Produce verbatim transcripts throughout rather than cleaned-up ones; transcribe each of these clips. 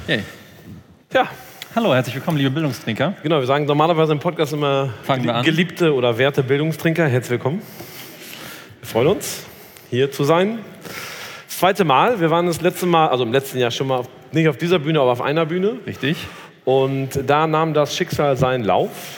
Yay. Ja. Hallo, herzlich willkommen, liebe Bildungstrinker. Genau, wir sagen normalerweise im Podcast immer Fangen wir an. geliebte oder werte Bildungstrinker, herzlich willkommen. Wir freuen uns, hier zu sein. Das zweite Mal, wir waren das letzte Mal, also im letzten Jahr schon mal, auf, nicht auf dieser Bühne, aber auf einer Bühne. Richtig. Und da nahm das Schicksal seinen Lauf.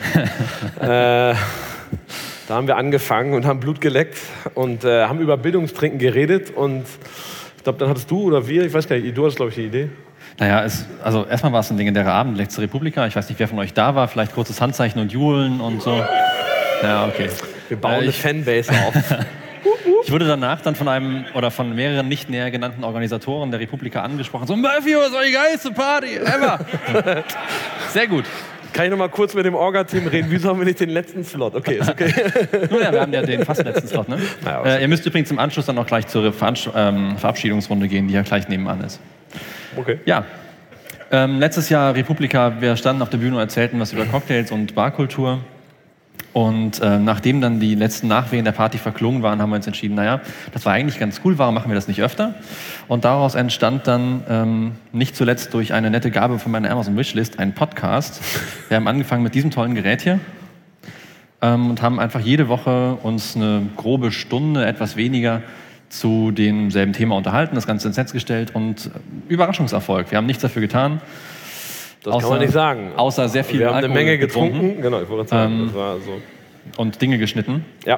äh, da haben wir angefangen und haben Blut geleckt und äh, haben über Bildungstrinken geredet. Und ich glaube, dann hattest du oder wir, ich weiß gar nicht, du hattest, glaube ich, die Idee. Naja, es, also erstmal war es ein legendärer Abend, Letzte Republika. Ich weiß nicht, wer von euch da war. Vielleicht kurzes Handzeichen und Juhlen und so. Ja, okay. Wir bauen äh, eine ich, Fanbase auf. Ich wurde danach dann von einem oder von mehreren nicht näher genannten Organisatoren der Republika angesprochen. So, Murphy, was war die geilste Party ever? Sehr gut. Kann ich noch mal kurz mit dem Orga-Team reden? Wieso haben wir nicht den letzten Slot? Okay, ist okay. Nun ja, wir haben ja den fast letzten Slot, ne? Ja, äh, ihr müsst übrigens im Anschluss dann auch gleich zur Veranst- ähm, Verabschiedungsrunde gehen, die ja gleich nebenan ist. Okay. Ja. Ähm, letztes Jahr Republika, wir standen auf der Bühne und erzählten was über Cocktails und Barkultur. Und äh, nachdem dann die letzten Nachwehen der Party verklungen waren, haben wir uns entschieden, naja, das war eigentlich ganz cool, warum machen wir das nicht öfter? Und daraus entstand dann, ähm, nicht zuletzt durch eine nette Gabe von meiner Amazon-Wishlist, ein Podcast. Wir haben angefangen mit diesem tollen Gerät hier ähm, und haben einfach jede Woche uns eine grobe Stunde, etwas weniger, zu demselben Thema unterhalten, das Ganze ins Netz gestellt und äh, Überraschungserfolg. Wir haben nichts dafür getan. Das außer, kann man nicht sagen. Außer sehr viel Wir haben Alkohol eine Menge getrunken. getrunken. Genau, ich wollte sagen, Ähm, das war so. Und Dinge geschnitten. Ja.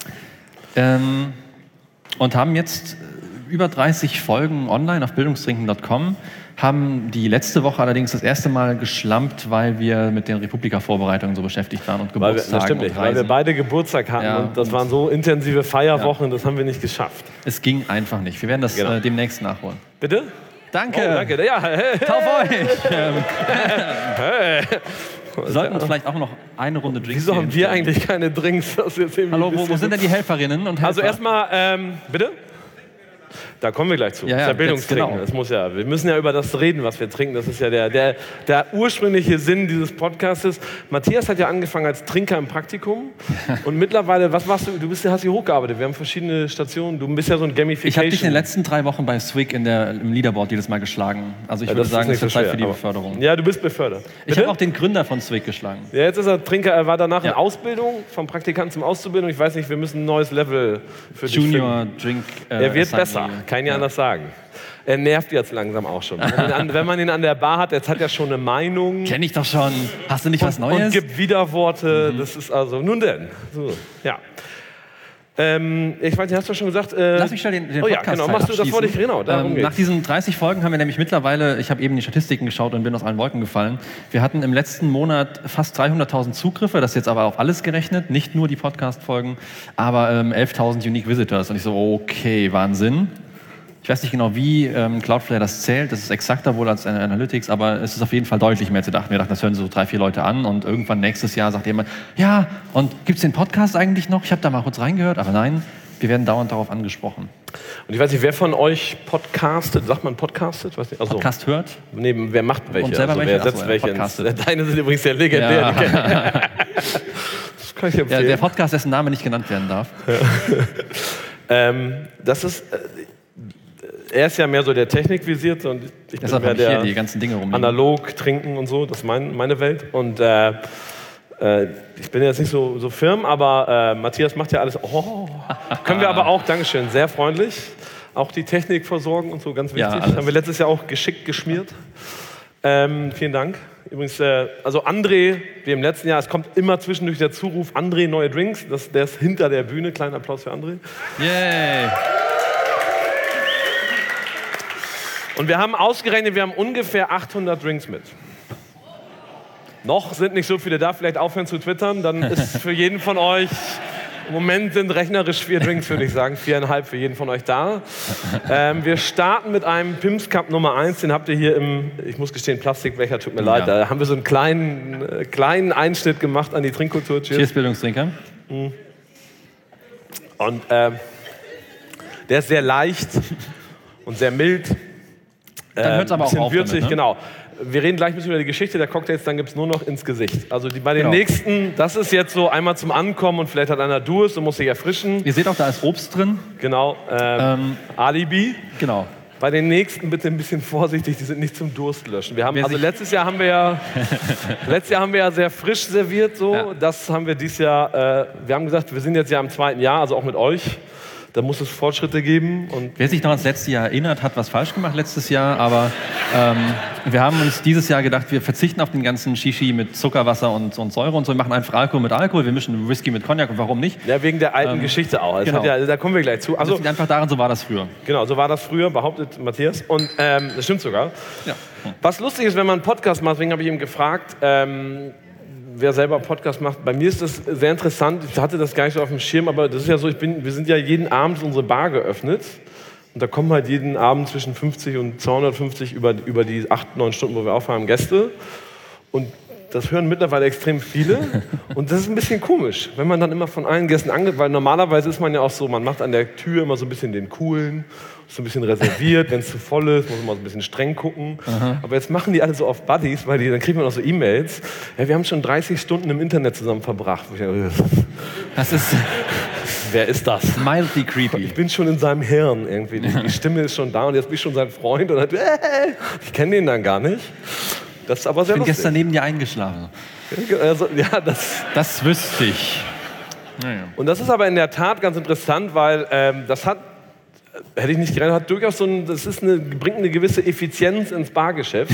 Ähm, und haben jetzt über dreißig Folgen online auf bildungstrinken punkt com, haben die letzte Woche allerdings das erste Mal geschlampt, weil wir mit den Republika-Vorbereitungen so beschäftigt waren und Weil wir, Geburtstagen das stimmt und nicht, Reisen. weil wir beide Geburtstag hatten Ja, und das und- waren so intensive Feierwochen, Ja. das haben wir nicht geschafft. Es ging einfach nicht. Wir werden das Genau. äh, demnächst nachholen. Bitte? Danke. Oh, danke. Ja, hey, Tauf euch. Ähm, hey. wir sollten uns vielleicht auch noch eine Runde Drinks Wieso haben geben. wir eigentlich keine Drinks? Das ist jetzt irgendwie Hallo, ein wo, wo bisschen- sind denn die Helferinnen und Helfer? Also erstmal, ähm, bitte? Da kommen wir gleich zu. Ja, das ist ja, ja Bildungstrinken. jetzt genau. Das muss ja, wir müssen ja über das reden, was wir trinken. Das ist ja der, der, der ursprüngliche Sinn dieses Podcastes. Matthias hat ja angefangen als Trinker im Praktikum. Und mittlerweile, was machst du? Du bist, hast hier hochgearbeitet. Wir haben verschiedene Stationen. Du bist ja so ein Gamification. Ich habe dich in den letzten drei Wochen bei Swig in der, im Leaderboard jedes Mal geschlagen. Also ich Ja, würde das ist sagen, es nicht so ist Zeit schwer, für die aber- Beförderung. Ja, du bist befördert. Ich Bitte? habe auch den Gründer von Swig geschlagen. Ja, jetzt ist er Trinker. Er war danach Ja. in Ausbildung, vom Praktikanten zum Auszubildenden. Ich weiß nicht, wir müssen ein neues Level für dich Junior finden. Drink. Äh, Er wird Assignee. besser, kann ich Ja. anders sagen. Er nervt jetzt langsam auch schon. Wenn man, ihn an, wenn man ihn an der Bar hat, jetzt hat er schon eine Meinung. Kenn ich doch schon. Hast du nicht was und, Neues? und gibt Widerworte. Mhm. Das ist also, nun denn. So, ja. Ähm, ich weiß nicht, hast du schon gesagt? Äh, Lass mich schnell den, den oh ja, Podcast genau, machst du, das wollte ich, genau, darum ähm, geht's. Nach diesen dreißig Folgen haben wir nämlich mittlerweile, ich habe eben die Statistiken geschaut und bin aus allen Wolken gefallen, wir hatten im letzten Monat fast dreihunderttausend Zugriffe, das ist jetzt aber auf alles gerechnet, nicht nur die Podcast-Folgen, aber ähm, elftausend Unique Visitors. Und ich so, okay, Wahnsinn. Ich weiß nicht genau, wie ähm, Cloudflare das zählt, das ist exakter wohl als Analytics, aber es ist auf jeden Fall deutlich mehr zu dachten. Wir dachten, das hören so drei, vier Leute an und irgendwann nächstes Jahr sagt jemand, ja, und gibt's den Podcast eigentlich noch? Ich habe da mal kurz reingehört, aber nein, wir werden dauernd darauf angesprochen. Und ich weiß nicht, wer von euch podcastet? Sagt man podcastet? Weiß nicht. Achso. Podcast hört? Nee, wer macht welche? Und selber also, welche? wer setzt Achso, ja, welche? podcastet. ins- Deine sind übrigens sehr legendär. Ja. die kenn- Das kann ich Der, empfehlen. der Podcast, dessen Name nicht genannt werden darf. Ähm, das ist, äh, er ist ja mehr so der Technik-visiert und ich bin Deshalb mehr habe ich hier der die ganzen Dinge rumliegen. analog trinken und so. Das ist mein, meine Welt. Und äh, äh, ich bin jetzt nicht so, so firm, aber äh, Matthias macht ja alles. Oh, können wir aber auch, Dankeschön, sehr freundlich. Auch die Technik versorgen und so, ganz Ja, wichtig. alles. Haben wir letztes Jahr auch geschickt geschmiert. Ähm, vielen Dank. Übrigens, äh, also André, wie im letzten Jahr, es kommt immer zwischendurch der Zuruf, André, neue Drinks. Das, der ist hinter der Bühne. Kleinen Applaus für André. Yay! Und wir haben ausgerechnet, wir haben ungefähr achthundert Drinks mit. Noch sind nicht so viele da, vielleicht aufhören zu twittern, dann ist für jeden von euch, im Moment sind rechnerisch vier Drinks, würde ich sagen, viereinhalb für jeden von euch da. Ähm, wir starten mit einem Pim's Cup Nummer eins, den habt ihr hier im, ich muss gestehen, Plastikbecher, tut mir leid, Ja. da haben wir so einen kleinen, äh, kleinen Einschnitt gemacht an die Trinkkultur. Cheers. Cheers, Bildungstrinker. Und ähm, der ist sehr leicht und sehr mild. Dann hört's aber auch bisschen auf würzig, damit, ne? genau. Wir reden gleich ein bisschen über die Geschichte der Cocktails, dann gibt es nur noch ins Gesicht. Also die, bei den Genau. nächsten, das ist jetzt so einmal zum Ankommen und vielleicht hat einer Durst und muss sich erfrischen. Ihr seht auch, da ist Obst drin. Genau, ähm, Ähm, Alibi. genau. Bei den nächsten bitte ein bisschen vorsichtig, die sind nicht zum Durst löschen. Wir haben, also letztes Jahr haben wir ja, letztes Jahr haben wir ja sehr frisch serviert, so. Ja. Das haben wir dieses Jahr, äh, wir haben gesagt, wir sind jetzt ja im zweiten Jahr, also auch mit euch. Da muss es Fortschritte geben. Und wer sich noch ans letzte Jahr erinnert, hat was falsch gemacht letztes Jahr. Aber ähm, wir haben uns dieses Jahr gedacht, wir verzichten auf den ganzen Shishi mit Zuckerwasser und, und Säure und so. Wir machen einfach Alkohol mit Alkohol. Wir mischen Whisky mit Cognac. Und warum nicht? Ja, wegen der alten ähm, Geschichte auch. Genau. Hat ja, da kommen wir gleich zu. Also, das liegt einfach daran, so war das früher. Genau, so war das früher, behauptet Matthias. Und ähm, das stimmt sogar. Ja. Was lustig ist, wenn man einen Podcast macht, deswegen habe ich ihn gefragt, ähm, wer selber einen Podcast macht. Bei mir ist das sehr interessant. Ich hatte das gar nicht so auf dem Schirm, aber das ist ja so, ich bin, wir sind ja jeden Abend unsere Bar geöffnet. Und da kommen halt jeden Abend zwischen fünfzig und zweihundertfünfzig über, über die acht, neun Stunden, wo wir aufhaben, Gäste. Und das hören mittlerweile extrem viele. Und das ist ein bisschen komisch, wenn man dann immer von allen Gästen angeht, weil normalerweise ist man ja auch so, man macht an der Tür immer so ein bisschen den Coolen, so ein bisschen reserviert, wenn es zu voll ist, muss man mal so ein bisschen streng gucken. Aha. Aber jetzt machen die alle so auf Buddies, weil die, dann kriegt man auch so E-Mails. Ja, wir haben schon dreißig Stunden im Internet zusammen verbracht. Das ist... Wer ist das? Mildly creepy. Ich bin schon in seinem Hirn irgendwie. Die Stimme ist schon da und jetzt bin ich schon sein Freund. Und hat, äh, ich kenne den dann gar nicht. Das ist aber sehr ich bin lustig. Gestern neben dir eingeschlafen. Also, ja, das, das wüsste ich. Naja. Und das ist aber in der Tat ganz interessant, weil ähm, das hat, hätte ich nicht gerechnet, hat durchaus so ein, das ist eine, bringt eine gewisse Effizienz ins Bargeschäft,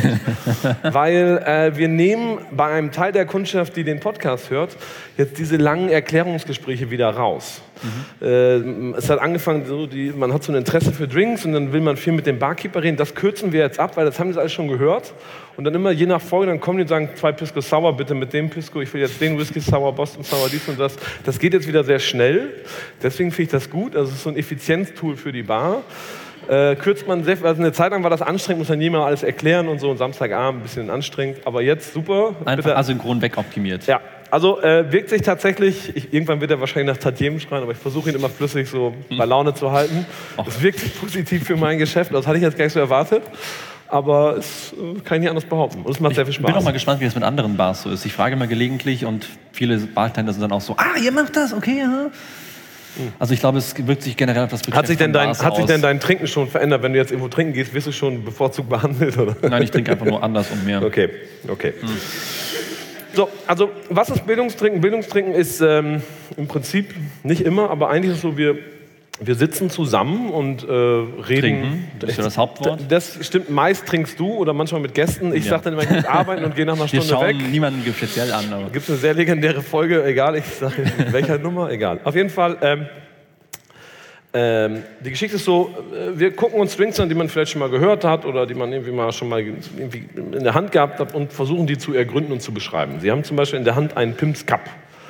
weil äh, wir nehmen bei einem Teil der Kundschaft, die den Podcast hört, jetzt diese langen Erklärungsgespräche wieder raus. Mhm. Äh, es hat angefangen, so die, man hat so ein Interesse für Drinks und dann will man viel mit dem Barkeeper reden. Das kürzen wir jetzt ab, weil das haben die alles schon gehört. Und dann immer je nach Folge, dann kommen die und sagen, zwei Pisco Sour bitte mit dem Pisco, ich will jetzt den Whisky Sour, Boston Sour, dies und das. Das geht jetzt wieder sehr schnell, deswegen finde ich das gut. Also es ist so ein Effizienztool für die Bar. Äh, kürzt man sehr, also eine Zeit lang war das anstrengend, muss dann jemand alles erklären und so, und Samstagabend ein bisschen anstrengend, aber jetzt super. Einfach bitte. asynchron wegoptimiert. Ja. Also äh, wirkt sich tatsächlich, ich, irgendwann wird er wahrscheinlich nach Tantiemen schreien, aber ich versuche ihn immer flüssig so bei Laune zu halten. Es wirkt sich positiv für mein Geschäft, das hatte ich jetzt gar nicht so erwartet, aber es äh, kann ich nicht anders behaupten. Und es macht ich sehr viel Spaß. Ich bin auch mal gespannt, wie es mit anderen Bars so ist. Ich frage immer gelegentlich und viele Bartender sind dann auch so, ah, ihr macht das, okay, ja. Also ich glaube, es wirkt sich generell auf das Geschäft hat sich denn dein, Bars Hat sich aus. denn dein Trinken schon verändert? Wenn du jetzt irgendwo trinken gehst, wirst du schon bevorzugt behandelt, oder? Nein, ich trinke einfach nur anders und mehr. Okay, okay. Hm. So, also was ist Bildungstrinken? Bildungstrinken ist ähm, im Prinzip nicht immer, aber eigentlich ist es so, wir, wir sitzen zusammen und äh, reden. Trinken, das ist ja das Hauptwort. Das stimmt, meist trinkst du oder manchmal mit Gästen. Ich ja. sage dann immer, ich muss arbeiten und gehe nach einer wir Stunde weg. Wir schauen niemanden speziell an. Da gibt es eine sehr legendäre Folge, egal, ich sage in welcher Nummer, egal. Auf jeden Fall, ähm, ähm, die Geschichte ist so, wir gucken uns Drinks an, die man vielleicht schon mal gehört hat oder die man irgendwie mal schon mal irgendwie in der Hand gehabt hat und versuchen die zu ergründen und zu beschreiben. Sie haben zum Beispiel in der Hand einen Pim's Cup.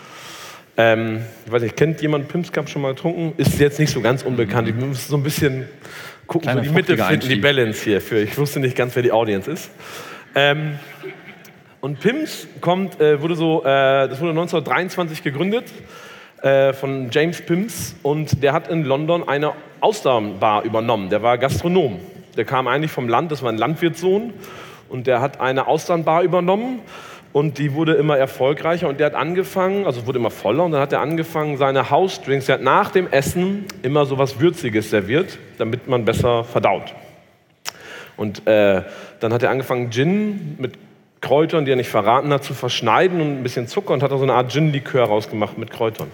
Ähm, ich weiß nicht, kennt jemand Pim's Cup schon mal getrunken? Ist jetzt nicht so ganz unbekannt. Ich muss so ein bisschen gucken, so die Mitte finden, die Balance hier. Für, ich wusste nicht ganz, wer die Audience ist. Ähm, und Pim's kommt, äh, wurde so, äh, das wurde neunzehnhundertdreiundzwanzig gegründet äh, von James Pim's und der hat in London eine Austernbar übernommen. Der war Gastronom. Der kam eigentlich vom Land, das war ein Landwirtssohn und der hat eine Austernbar übernommen. Und die wurde immer erfolgreicher und der hat angefangen, also wurde immer voller und dann hat er angefangen, seine House-Drinks, er hat nach dem Essen immer so was Würziges serviert, damit man besser verdaut. Und äh, dann hat er angefangen, Gin mit Kräutern, die er nicht verraten hat, zu verschneiden und ein bisschen Zucker und hat da so eine Art Gin-Likör rausgemacht mit Kräutern.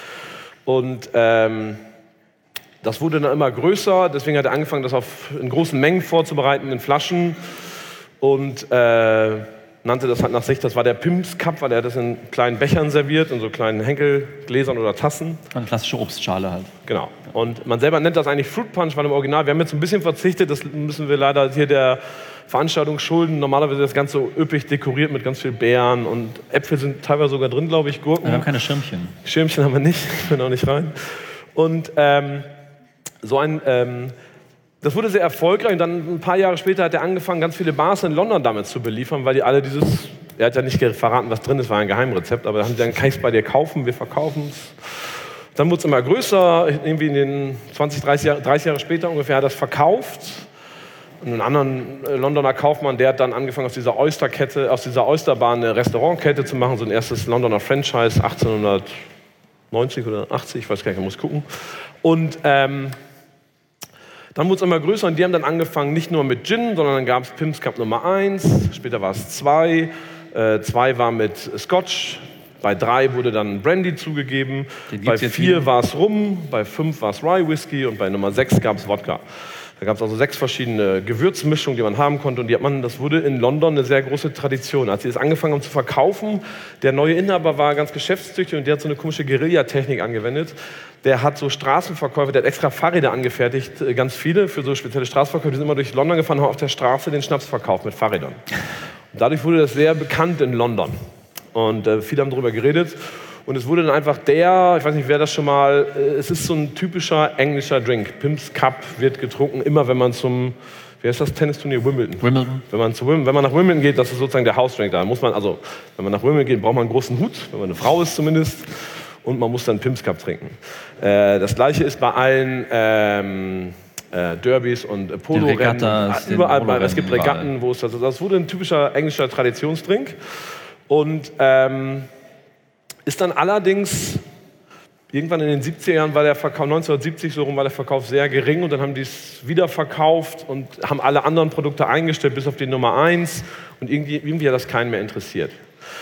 Und ähm, das wurde dann immer größer, deswegen hat er angefangen, das auf, in großen Mengen vorzubereiten, in Flaschen und äh, nannte das halt nach sich, das war der Pim's Cup, weil er das in kleinen Bechern serviert, in so kleinen Henkelgläsern oder Tassen. Eine klassische Obstschale halt. Genau. Und man selber nennt das eigentlich Fruit Punch, weil im Original, wir haben jetzt ein bisschen verzichtet, das müssen wir leider hier der Veranstaltung schulden. Normalerweise ist das Ganze so üppig dekoriert mit ganz viel Beeren und Äpfel sind teilweise sogar drin, glaube ich, Gurken. Wir haben keine Schirmchen. Schirmchen haben wir nicht, können auch nicht rein. Und ähm, so ein... Ähm, Das wurde sehr erfolgreich und dann ein paar Jahre später hat er angefangen, ganz viele Bars in London damit zu beliefern, weil die alle dieses, er hat ja nicht verraten, was drin ist, war ein Geheimrezept, aber da haben sie dann, kann ich es bei dir kaufen, wir verkaufen es. Dann wurde es immer größer, irgendwie in den zwanzig, dreißig Jahre, dreißig Jahre später ungefähr hat er es verkauft. Und einen anderen Londoner Kaufmann, der hat dann angefangen, aus dieser Oysterkette, aus dieser Oysterbar eine Restaurantkette zu machen, so ein erstes Londoner Franchise, achtzehnhundertneunzig oder achtzig, ich weiß gar nicht, ich muss gucken. Und ähm, Dann wurde es immer größer und die haben dann angefangen, nicht nur mit Gin, sondern dann gab es Pim's Cup Nummer eins, später war es zwei, äh, zwei war mit Scotch, bei drei wurde dann Brandy zugegeben, bei vier war es Rum, bei fünf war es Rye Whisky und bei Nummer sechs gab es Wodka. Da gab es also sechs verschiedene Gewürzmischungen, die man haben konnte und die hat man, das wurde in London eine sehr große Tradition. Als sie das angefangen haben zu verkaufen, der neue Inhaber war ganz geschäftstüchtig und der hat so eine komische Guerillatechnik angewendet. Der hat so Straßenverkäufe, der hat extra Fahrräder angefertigt, ganz viele für so spezielle Straßenverkäufe. Die sind immer durch London gefahren und haben auf der Straße den Schnaps verkauft mit Fahrrädern. Und dadurch wurde das sehr bekannt in London und äh, viele haben darüber geredet. Und es wurde dann einfach der, ich weiß nicht, wer das schon mal, es ist so ein typischer englischer Drink. Pim's Cup wird getrunken, immer wenn man zum, wie heißt das Tennisturnier? Wimbledon. Wimbledon. Wenn man, zu, wenn man nach Wimbledon geht, das ist sozusagen der Hausdrink. Da muss man, also, wenn man nach Wimbledon geht, braucht man einen großen Hut, wenn man eine Frau ist zumindest. Und man muss dann Pim's Cup trinken. Äh, das Gleiche ist bei allen ähm, äh, Derbys und äh, Polo-Rennen. Überall, Polo es gibt Regatten, wo es das, das wurde ein typischer englischer Traditionsdrink. Und ähm, ist dann allerdings, irgendwann in den siebziger Jahren war der Verkauf, neunzehnhundertsiebzig so rum war der Verkauf sehr gering und dann haben die es wieder verkauft und haben alle anderen Produkte eingestellt, bis auf die Nummer eins und irgendwie, irgendwie hat das keinen mehr interessiert.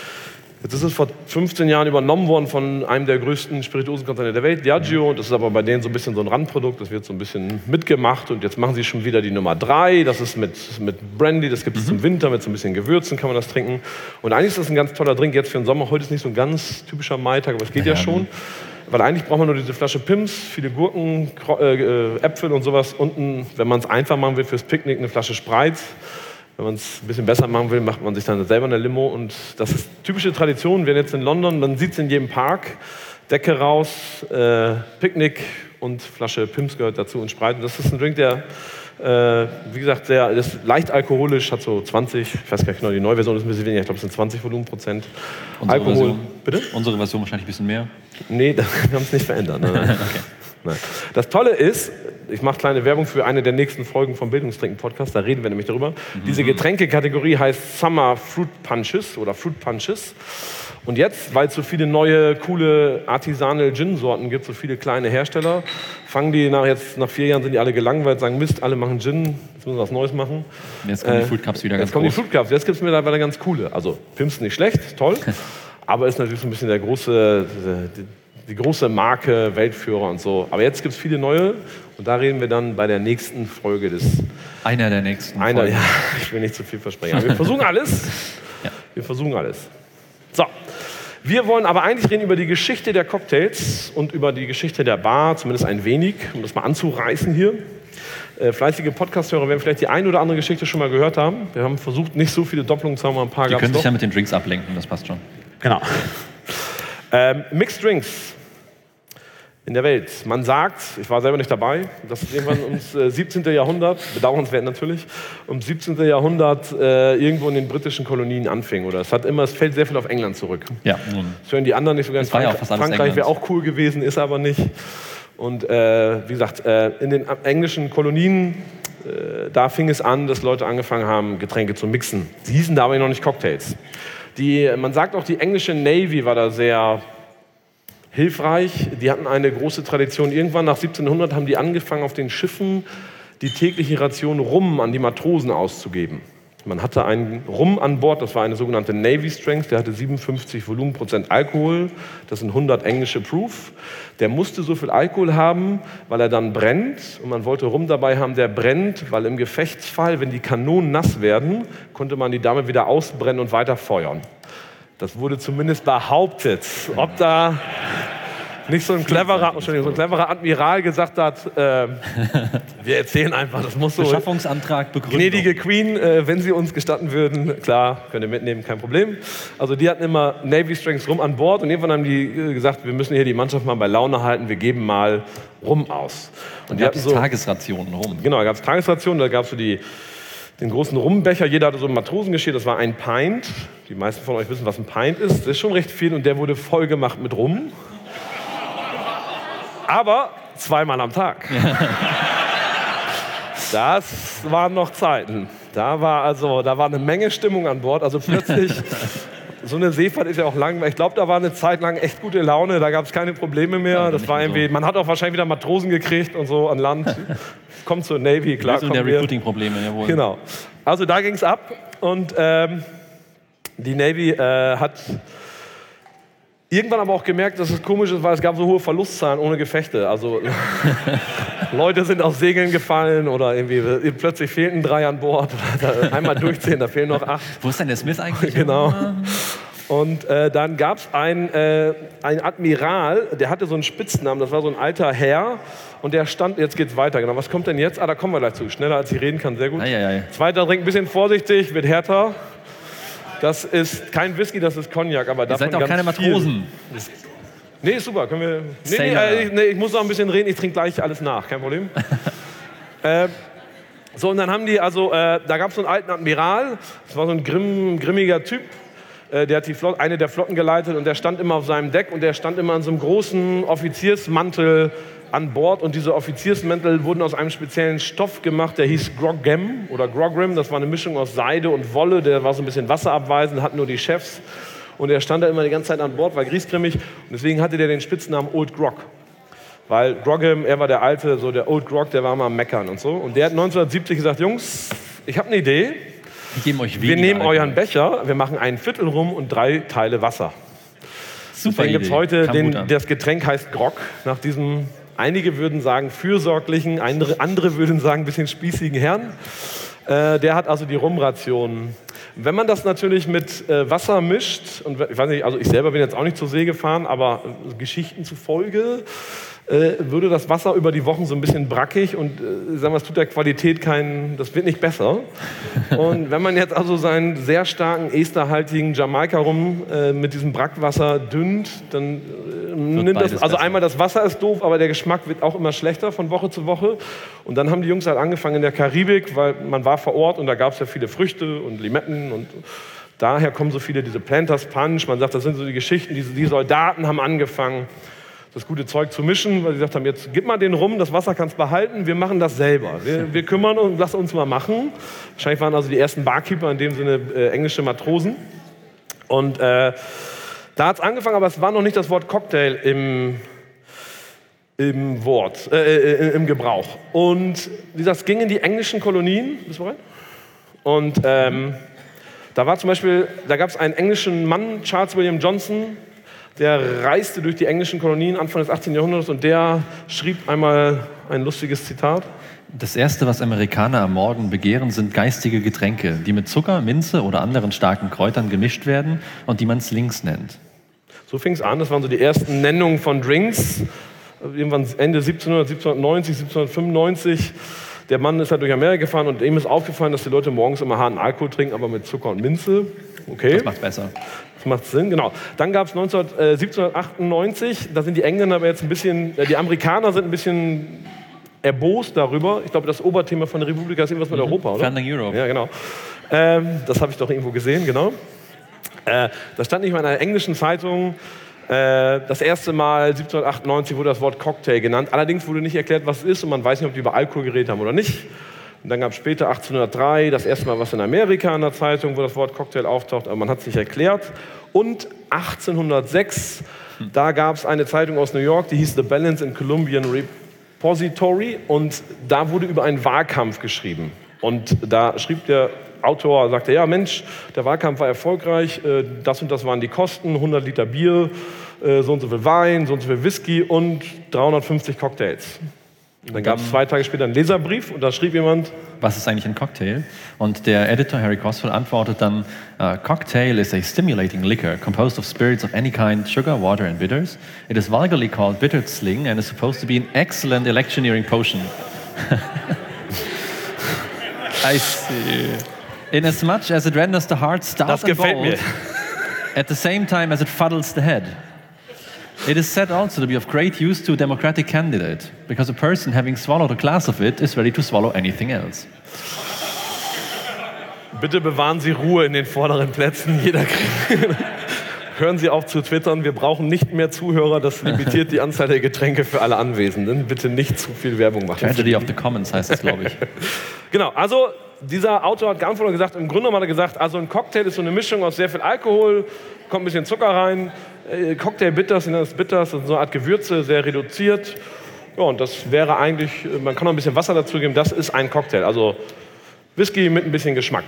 Jetzt ist es vor fünfzehn Jahren übernommen worden von einem der größten Spirituosenkonzerne der Welt, Diageo. Und das ist aber bei denen so ein bisschen so ein Randprodukt. Das wird so ein bisschen mitgemacht. Und jetzt machen sie schon wieder die Nummer drei. Das ist mit, mit Brandy. Das gibt es mhm. zum Winter mit so ein bisschen Gewürzen, kann man das trinken. Und eigentlich ist das ein ganz toller Drink jetzt für den Sommer. Heute ist nicht so ein ganz typischer Maitag, aber es geht ja, ja schon. Weil eigentlich braucht man nur diese Flasche Pim's, viele Gurken, äh, Äpfel und sowas. Unten, wenn man es einfach machen will, fürs Picknick eine Flasche Sprite. Wenn man es ein bisschen besser machen will, macht man sich dann selber eine Limo. Und das ist typische Tradition. Wir sind jetzt in London, man sieht es in jedem Park. Decke raus, äh, Picknick und Flasche Pim's gehört dazu und Sprite. Das ist ein Drink, der, äh, wie gesagt, sehr, ist leicht alkoholisch, hat so zwanzig, ich weiß gar nicht genau, die neue Version ist ein bisschen weniger, ich glaube, es sind zwanzig Volumenprozent Unsere Alkohol. Version, Bitte? Unsere Version wahrscheinlich ein bisschen mehr. Nee, wir haben es nicht verändert. Nein, nein. Okay. Nein. Das Tolle ist, ich mache kleine Werbung für eine der nächsten Folgen vom Bildungstrinken-Podcast, da reden wir nämlich darüber. Mhm. Diese Getränkekategorie heißt Summer Fruit Punches oder Fruit Punches. Und jetzt, weil es so viele neue, coole Artisanal Gin-Sorten gibt, so viele kleine Hersteller, fangen die nach, jetzt, nach vier Jahren sind die alle gelangweilt, sagen Mist, alle machen Gin, jetzt müssen wir was Neues machen. Jetzt kommen äh, die Fruit Cups wieder ganz Jetzt kommen groß. die Fruit Cups, jetzt gibt es mittlerweile ganz coole. Also Pim's nicht schlecht, toll, aber ist natürlich so ein bisschen der große... Die, die große Marke, Weltführer und so. Aber jetzt gibt es viele neue und da reden wir dann bei der nächsten Folge des... Einer der nächsten einer, Folgen. Ja, ich will nicht zu viel versprechen. Aber wir versuchen alles. Ja. Wir versuchen alles. So, wir wollen aber eigentlich reden über die Geschichte der Cocktails und über die Geschichte der Bar, zumindest ein wenig, um das mal anzureißen hier. Äh, fleißige Podcast-Hörer werden vielleicht die eine oder andere Geschichte schon mal gehört haben. Wir haben versucht, nicht so viele Doppelungen zu haben, aber ein paar Die gab es können sich doch. ja mit den Drinks ablenken, das passt schon. Genau. Ähm, Mixed Drinks in der Welt. Man sagt, ich war selber nicht dabei, dass es irgendwann ums äh, siebzehnten Jahrhundert, bedauernswert natürlich, ums siebzehnten Jahrhundert äh, irgendwo in den britischen Kolonien anfing. Oder es hat immer, es fällt sehr viel auf England zurück. Ja, nun. Das hören die anderen nicht so ganz. Ja Frank Frankreich wäre auch cool gewesen, ist aber nicht. Und äh, wie gesagt, äh, in den englischen Kolonien, äh, da fing es an, dass Leute angefangen haben, Getränke zu mixen. Sie hießen da aber noch nicht Cocktails. Die, man sagt auch, die englische Navy war da sehr hilfreich. Die hatten eine große Tradition. Irgendwann nach siebzehnhundert haben die angefangen, auf den Schiffen die tägliche Ration Rum an die Matrosen auszugeben. Man hatte einen Rum an Bord, das war eine sogenannte Navy Strength, der hatte siebenundfünfzig Volumenprozent Alkohol, das sind hundert englische Proof. Der musste so viel Alkohol haben, weil er dann brennt und man wollte Rum dabei haben, der brennt, weil im Gefechtsfall, wenn die Kanonen nass werden, konnte man die damit wieder ausbrennen und weiter feuern. Das wurde zumindest behauptet. Ob da nicht so ein cleverer, so ein cleverer Admiral gesagt hat, äh, wir erzählen einfach, das muss so... Beschaffungsantrag, Begründung. Gnädige Queen, äh, wenn Sie uns gestatten würden, klar, könnt ihr mitnehmen, kein Problem. Also die hatten immer Navy Strengths Rum an Bord und irgendwann haben die äh, gesagt, wir müssen hier die Mannschaft mal bei Laune halten, wir geben mal Rum aus. Und, und die hatten so Tagesrationen Rum. Genau, da gab es Tagesrationen, da gab es so die... den großen Rumbecher, jeder hatte so ein Matrosengeschirr, das war ein Pint. Die meisten von euch wissen, was ein Pint ist. Das ist schon recht viel und der wurde voll gemacht mit Rum. Aber zweimal am Tag. Das waren noch Zeiten. Da war also, da war eine Menge Stimmung an Bord. Also plötzlich so eine Seefahrt ist ja auch lang. Ich glaube, da war eine Zeit lang echt gute Laune. Da gab es keine Probleme mehr. Ja, das war irgendwie, so. Man hat auch wahrscheinlich wieder Matrosen gekriegt und so an Land. Kommt zur Navy, klar. Lösung der Recruiting-Probleme, jawohl. Genau. Also da ging es ab. Und ähm, die Navy äh, hat irgendwann aber auch gemerkt, dass es komisch ist, weil es gab so hohe Verlustzahlen ohne Gefechte. Also Leute sind aus Segeln gefallen oder irgendwie plötzlich fehlten drei an Bord. Oder einmal durchzählen, da fehlen noch acht. Wo ist denn der Smith eigentlich? Genau. Und äh, dann gab es einen äh, Admiral, der hatte so einen Spitznamen, das war so ein alter Herr. Und der stand, jetzt geht's weiter, genau. Was kommt denn jetzt? Ah, da kommen wir gleich zu. Schneller als ich reden kann, sehr gut. Ei, ei, ei. Zweiter Drink, ein bisschen vorsichtig, wird härter. Das ist kein Whisky, das ist Cognac, aber davon Ihr seid auch ganz keine Matrosen. Viel. Nee, ist super. Können wir. Nee, nee, äh, nee, ich muss noch ein bisschen reden. Ich trinke gleich alles nach, kein Problem. äh, so, und dann haben die, also, äh, da gab es so einen alten Admiral. Das war so ein grimm, grimmiger Typ. Äh, der hat die Flot- eine der Flotten geleitet und der stand immer auf seinem Deck und der stand immer in so einem großen Offiziersmantel an Bord. Und diese Offiziersmäntel wurden aus einem speziellen Stoff gemacht, der hieß Grogram oder Grogram. Das war eine Mischung aus Seide und Wolle. Der war so ein bisschen wasserabweisend, hatten nur die Chefs. Und er stand da immer die ganze Zeit an Bord, war griesgrimmig. Und deswegen hatte der den Spitznamen Old Grog. Weil Grogram, er war der Alte, so der Old Grog, der war mal am Meckern und so. Und der hat neunzehnhundertsiebzig gesagt, Jungs, ich habe eine Idee. Wir geben euch Wir nehmen euren Becher, wir machen ein Viertel rum und drei Teile Wasser. Super Deswegen gibt es Idee. heute, Kam den, gut an. das Getränk heißt Grog, nach diesem, einige würden sagen fürsorglichen, andere, andere würden sagen ein bisschen spießigen Herrn. Äh, der hat also die Rumration. Wenn man das natürlich mit äh, Wasser mischt, und ich weiß nicht, also ich selber bin jetzt auch nicht zur See gefahren, aber äh, Geschichten zufolge äh, würde das Wasser über die Wochen so ein bisschen brackig und äh, sagen wir, es tut der Qualität keinen, das wird nicht besser. Und wenn man jetzt also seinen sehr starken esterhaltigen Jamaika-Rum äh, mit diesem Brackwasser dünnt, dann äh, nimmt das, also besser. einmal das Wasser ist doof, aber der Geschmack wird auch immer schlechter von Woche zu Woche. Und dann haben die Jungs halt angefangen in der Karibik, weil man war vor Ort und da gab es ja viele Früchte und Limetten und daher kommen so viele diese Planters Punch. Man sagt, das sind so die Geschichten, die, die Soldaten haben angefangen, das gute Zeug zu mischen, weil sie gesagt haben, jetzt gib mal den rum, das Wasser kannst behalten, wir machen das selber. Wir, wir kümmern uns, lass uns mal machen. Wahrscheinlich waren also die ersten Barkeeper, in dem Sinne äh, englische Matrosen. Und äh, da hat es angefangen, aber es war noch nicht das Wort Cocktail im, im Wort, äh, im Gebrauch. Und wie gesagt, es ging in die englischen Kolonien. Bist du bereit? Und ähm, da war zum Beispiel, da gab es einen englischen Mann, Charles William Johnson, der reiste durch die englischen Kolonien Anfang des achtzehnten Jahrhunderts und der schrieb einmal ein lustiges Zitat. Das Erste, was Amerikaner am Morgen begehren, sind geistige Getränke, die mit Zucker, Minze oder anderen starken Kräutern gemischt werden und die man Slings nennt. So fing es an, das waren so die ersten Nennungen von Drinks. Irgendwann Ende siebzehnhundert, siebzehnhundertneunzig, siebzehnhundertfünfundneunzig. Der Mann ist halt durch Amerika gefahren und ihm ist aufgefallen, dass die Leute morgens immer harten Alkohol trinken, aber mit Zucker und Minze. Okay. Das macht besser. Das macht Sinn, genau. Dann gab es siebzehnhundertachtundneunzig, da sind die Engländer aber jetzt ein bisschen, die Amerikaner sind ein bisschen erbost darüber. Ich glaube, das Oberthema von der Republik ist irgendwas mit Mhm. Europa, oder? Founding Europe. Ja, genau. Ähm, das habe ich doch irgendwo gesehen, genau. Äh, das stand nicht mal in einer englischen Zeitung. Äh, das erste Mal siebzehnhundertachtundneunzig wurde das Wort Cocktail genannt. Allerdings wurde nicht erklärt, was es ist und man weiß nicht, ob die über Alkohol geredet haben oder nicht. Und dann gab es später achtzehnhundertdrei das erste Mal was in Amerika in der Zeitung, wo das Wort Cocktail auftaucht, aber man hat es nicht erklärt. Und achtzehnhundertsechs, hm. da gab es eine Zeitung aus New York, die hieß The Balance in Columbian Repository und da wurde über einen Wahlkampf geschrieben. Und da schrieb der Autor, sagte, ja Mensch, der Wahlkampf war erfolgreich, äh, das und das waren die Kosten, hundert Liter Bier, äh, so und so viel Wein, so und so viel Whisky und dreihundertfünfzig Cocktails. Und dann gab es zwei Tage später einen Leserbrief und da schrieb jemand, was ist eigentlich ein Cocktail? Und der Editor Harry Coswell antwortet dann, uh, Cocktail is a stimulating liquor composed of spirits of any kind, sugar, water and bitters. It is vulgarly called bittered sling and is supposed to be an excellent electioneering potion. I see. Inasmuch as it renders the heart stout das and gefällt bold, mir. at the same time as it fuddles the head. It is said also to be of great use to a democratic candidate, because a person having swallowed a glass of it is ready to swallow anything else. Bitte bewahren Sie Ruhe in den vorderen Plätzen. Jeder kriegt. hören Sie auf zu twittern. Wir brauchen nicht mehr Zuhörer. Das limitiert die Anzahl der Getränke für alle Anwesenden. Bitte nicht zu viel Werbung machen. Tragedy of the Commons heißt das, glaube ich. Genau, also dieser Autor hat ganz vorne gesagt, im Grunde hat er gesagt, also ein Cocktail ist so eine Mischung aus sehr viel Alkohol, kommt ein bisschen Zucker rein, äh, Cocktail Bitters, sind das Bitters, das ist so eine Art Gewürze, sehr reduziert. Ja, und das wäre eigentlich, man kann noch ein bisschen Wasser dazu geben, das ist ein Cocktail, also Whisky mit ein bisschen Geschmack.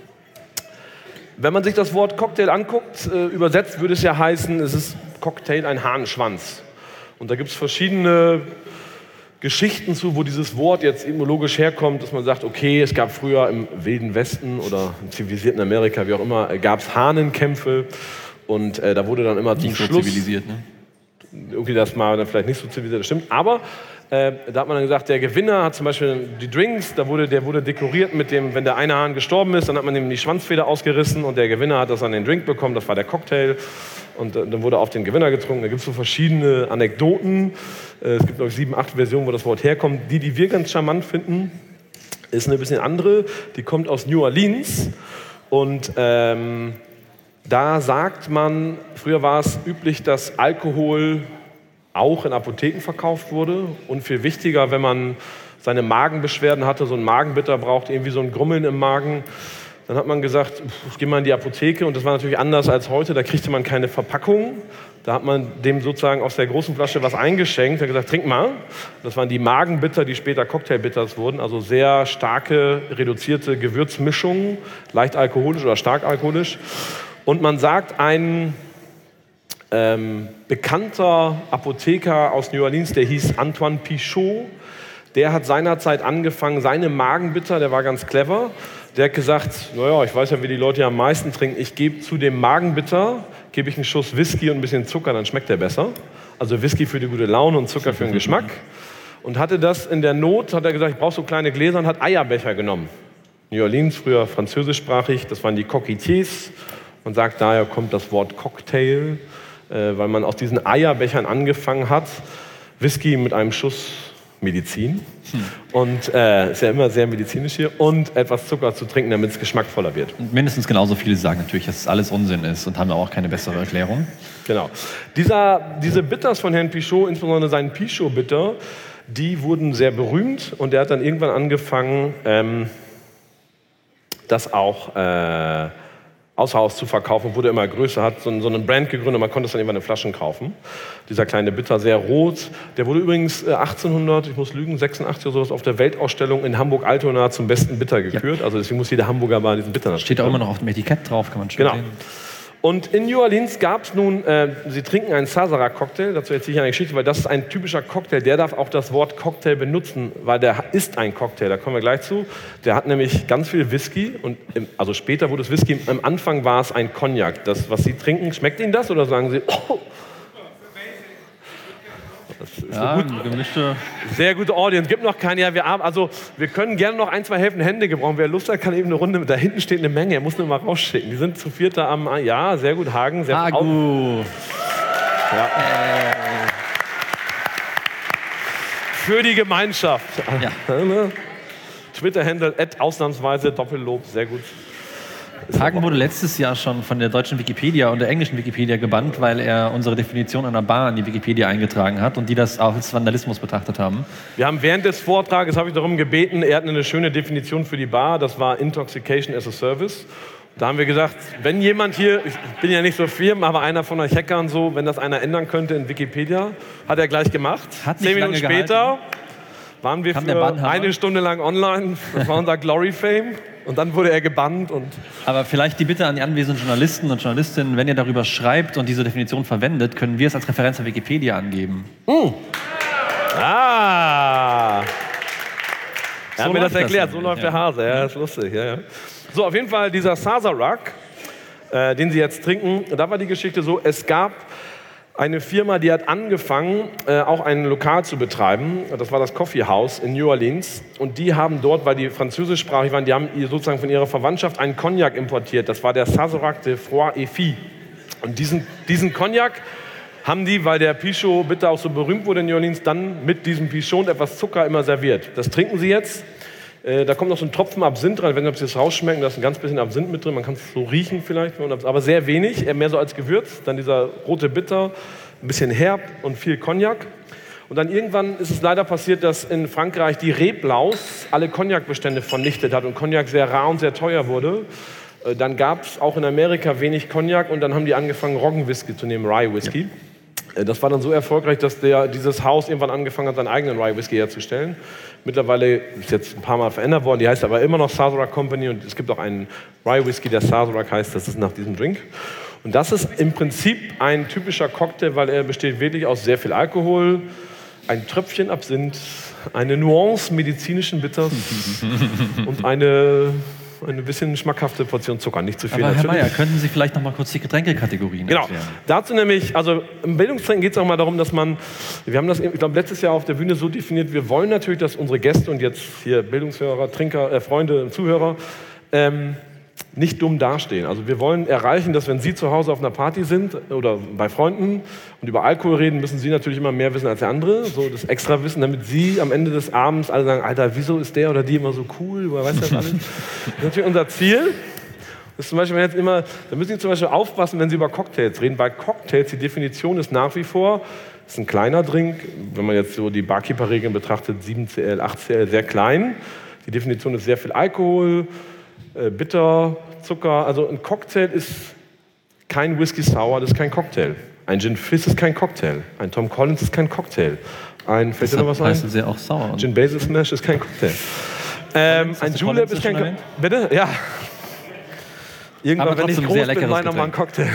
Wenn man sich das Wort Cocktail anguckt, äh, übersetzt würde es ja heißen, es ist Cocktail ein Hahnenschwanz. Und da gibt es verschiedene Geschichten zu, wo dieses Wort jetzt etymologisch herkommt, dass man sagt, okay, es gab früher im Wilden Westen oder im zivilisierten Amerika, wie auch immer, gab es Hahnenkämpfe und äh, da wurde dann immer zum Nicht so Schluss... zivilisiert, ne? Irgendwie das mal dann vielleicht nicht so zivilisiert, das stimmt, aber äh, da hat man dann gesagt, der Gewinner hat zum Beispiel die Drinks, da wurde, der wurde dekoriert mit dem, wenn der eine Hahn gestorben ist, dann hat man ihm die Schwanzfeder ausgerissen und der Gewinner hat das an den Drink bekommen, das war der Cocktail und äh, dann wurde auf den Gewinner getrunken. Da gibt es so verschiedene Anekdoten, äh, es gibt glaube ich sieben, acht Versionen, wo das Wort herkommt. Die, die wir ganz charmant finden, ist eine bisschen andere, die kommt aus New Orleans und ähm, da sagt man, früher war es üblich, dass Alkohol auch in Apotheken verkauft wurde. Und viel wichtiger, wenn man seine Magenbeschwerden hatte, so ein Magenbitter braucht, irgendwie so ein Grummeln im Magen, dann hat man gesagt, ich gehe mal in die Apotheke. Und das war natürlich anders als heute, da kriegte man keine Verpackung. Da hat man dem sozusagen aus der großen Flasche was eingeschenkt. Er hat gesagt, trink mal. Das waren die Magenbitter, die später Cocktailbitters wurden. Also sehr starke, reduzierte Gewürzmischungen, leicht alkoholisch oder stark alkoholisch. Und man sagt, ein ähm, bekannter Apotheker aus New Orleans, der hieß Antoine Pichot, der hat seinerzeit angefangen, seine Magenbitter, der war ganz clever, der hat gesagt, naja, ich weiß ja, wie die Leute hier am meisten trinken, ich gebe zu dem Magenbitter, gebe ich einen Schuss Whisky und ein bisschen Zucker, dann schmeckt der besser. Also Whisky für die gute Laune und Zucker für den Geschmack. Und hatte das in der Not, hat er gesagt, ich brauche so kleine Gläser und hat Eierbecher genommen. New Orleans, früher französischsprachig, das waren die Coquetiers. Man sagt, daher kommt das Wort Cocktail, äh, weil man aus diesen Eierbechern angefangen hat, Whisky mit einem Schuss Medizin hm. und äh, ist ja immer sehr medizinisch hier und etwas Zucker zu trinken, damit es geschmackvoller wird. Und mindestens genauso viele sagen natürlich, dass es alles Unsinn ist und haben auch keine bessere Erklärung. Genau. Dieser, diese Bitters von Herrn Pichot, insbesondere seinen Pichot-Bitter, die wurden sehr berühmt und er hat dann irgendwann angefangen, ähm, das auch äh, außer Haus zu verkaufen, wurde immer größer, hat so, so einen Brand gegründet, man konnte es dann irgendwann in Flaschen kaufen. Dieser kleine Bitter, sehr rot. Der wurde übrigens achtzehnhundert, ich muss lügen, sechsundachtzig oder sowas auf der Weltausstellung in Hamburg-Altona zum besten Bitter gekürt. Ja. Also deswegen muss jeder Hamburger mal diesen Bitter Steht auch immer noch auf dem Etikett drauf, kann man schon genau. sehen. Und in New Orleans gab es nun, äh, sie trinken einen Sazerac-Cocktail, dazu erzähle ich eine Geschichte, weil das ist ein typischer Cocktail, der darf auch das Wort Cocktail benutzen, weil der ist ein Cocktail, da kommen wir gleich zu. Der hat nämlich ganz viel Whisky, und im, also später wurde es Whisky, am Anfang war es ein Cognac. Das, was Sie trinken, schmeckt Ihnen das oder sagen Sie, oh, das ist ja, eine gut, gemischte. Sehr gute Audience. Gibt noch keine. Ja, wir, also, wir können gerne noch ein, zwei helfende Hände gebrauchen. Wer Lust hat, kann eben eine Runde. Da hinten steht eine Menge. Er muss nur mal rausschicken. Die sind zu viert da am. Ja, sehr gut. Hagen. Sehr Hagu. Ja. Äh. Für die Gemeinschaft. Ja. Twitter-Handle at ausnahmsweise Doppellob. Sehr gut. Hagen wurde letztes Jahr schon von der deutschen Wikipedia und der englischen Wikipedia gebannt, weil er unsere Definition einer Bar in die Wikipedia eingetragen hat und die das auch als Vandalismus betrachtet haben. Wir haben während des Vortrages, habe ich darum gebeten, er hat eine schöne Definition für die Bar, das war Intoxication as a Service. Da haben wir gesagt, wenn jemand hier, ich bin ja nicht so firm, aber einer von euch Hackern so, wenn das einer ändern könnte in Wikipedia, hat er gleich gemacht. Hat nicht Zehn Minuten lange später gehalten. waren wir Kam für eine Stunde lang online, das war unser Glory-Fame. Und dann wurde er gebannt. Und Aber vielleicht die Bitte an die anwesenden Journalisten und Journalistinnen, wenn ihr darüber schreibt und diese Definition verwendet, können wir es als Referenz auf Wikipedia angeben. Mm. Ah! Er So hat mir das läuft erklärt, das so läuft ja. der Hase. Ja, das ist lustig. Ja, ja. So, auf jeden Fall dieser Sazerac, äh, den Sie jetzt trinken, da war die Geschichte so, es gab eine Firma, die hat angefangen, äh, auch ein Lokal zu betreiben. Das war das Coffee House in New Orleans. Und die haben dort, weil die französischsprachig waren, die haben sozusagen von ihrer Verwandtschaft einen Cognac importiert. Das war der Sazerac de Froid et Fi. Und diesen, diesen Cognac haben die, weil der Pichot bitte auch so berühmt wurde in New Orleans, dann mit diesem Pichot und etwas Zucker immer serviert. Das trinken sie jetzt. Äh, da kommt noch so ein Tropfen Absinth rein, wenn Sie das rausschmecken, da ist ein ganz bisschen Absinth mit drin, man kann es so riechen vielleicht, aber sehr wenig, eher mehr so als Gewürz. Dann dieser rote Bitter, ein bisschen herb und viel Cognac. Und dann irgendwann ist es leider passiert, dass in Frankreich die Reblaus alle Cognac-Bestände vernichtet hat und Cognac sehr rar und sehr teuer wurde. Dann gab es auch in Amerika wenig Cognac und dann haben die angefangen, Roggenwhisky zu nehmen, Rye-Whisky. Ja. Das war dann so erfolgreich, dass der, dieses Haus irgendwann angefangen hat, seinen eigenen Rye-Whisky herzustellen. Mittlerweile ist jetzt ein paar Mal verändert worden, die heißt aber immer noch Sazerac Company und es gibt auch einen Rye-Whisky, der Sazerac heißt, das ist nach diesem Drink. Und das ist im Prinzip ein typischer Cocktail, weil er besteht wirklich aus sehr viel Alkohol, ein Tröpfchen Absinth, eine Nuance medizinischen Bitters und eine, eine bisschen schmackhafte Portion Zucker, nicht zu viel. Aber natürlich. Herr Meyer, könnten Sie vielleicht noch mal kurz die Getränkekategorien Genau. erklären? Dazu nämlich, also im Bildungstraining geht es auch mal darum, dass man, wir haben das, ich glaube, letztes Jahr auf der Bühne so definiert, wir wollen natürlich, dass unsere Gäste und jetzt hier Bildungshörer, Trinker, äh, Freunde, Zuhörer, ähm, nicht dumm dastehen. Also wir wollen erreichen, dass wenn Sie zu Hause auf einer Party sind oder bei Freunden und über Alkohol reden, müssen Sie natürlich immer mehr wissen als der andere, so das extra Wissen, damit Sie am Ende des Abends alle sagen, Alter, wieso ist der oder die immer so cool, woher weiß das alles? Das ist natürlich unser Ziel. Das ist zum Beispiel jetzt immer, da müssen Sie zum Beispiel aufpassen, wenn Sie über Cocktails reden. Bei Cocktails, die Definition ist nach wie vor, das ist ein kleiner Drink, wenn man jetzt so die Barkeeper-Regeln betrachtet, sieben Zentiliter, acht Zentiliter, sehr klein. Die Definition ist sehr viel Alkohol, Bitter, Zucker, also ein Cocktail ist kein Whisky Sour, das ist kein Cocktail. Ein Gin Fizz ist kein Cocktail. Ein Tom Collins ist kein Cocktail. Ein, fällt dir noch was ein? Heißen sie auch sauer. Gin Basil Smash ist kein Cocktail. Ähm, ein Julep ist kein Cocktail. Bitte? Ja. Irgendwann, aber wenn ich trotzdem groß sehr bin, leckeres mach ich noch mal einen Getränk. Cocktail.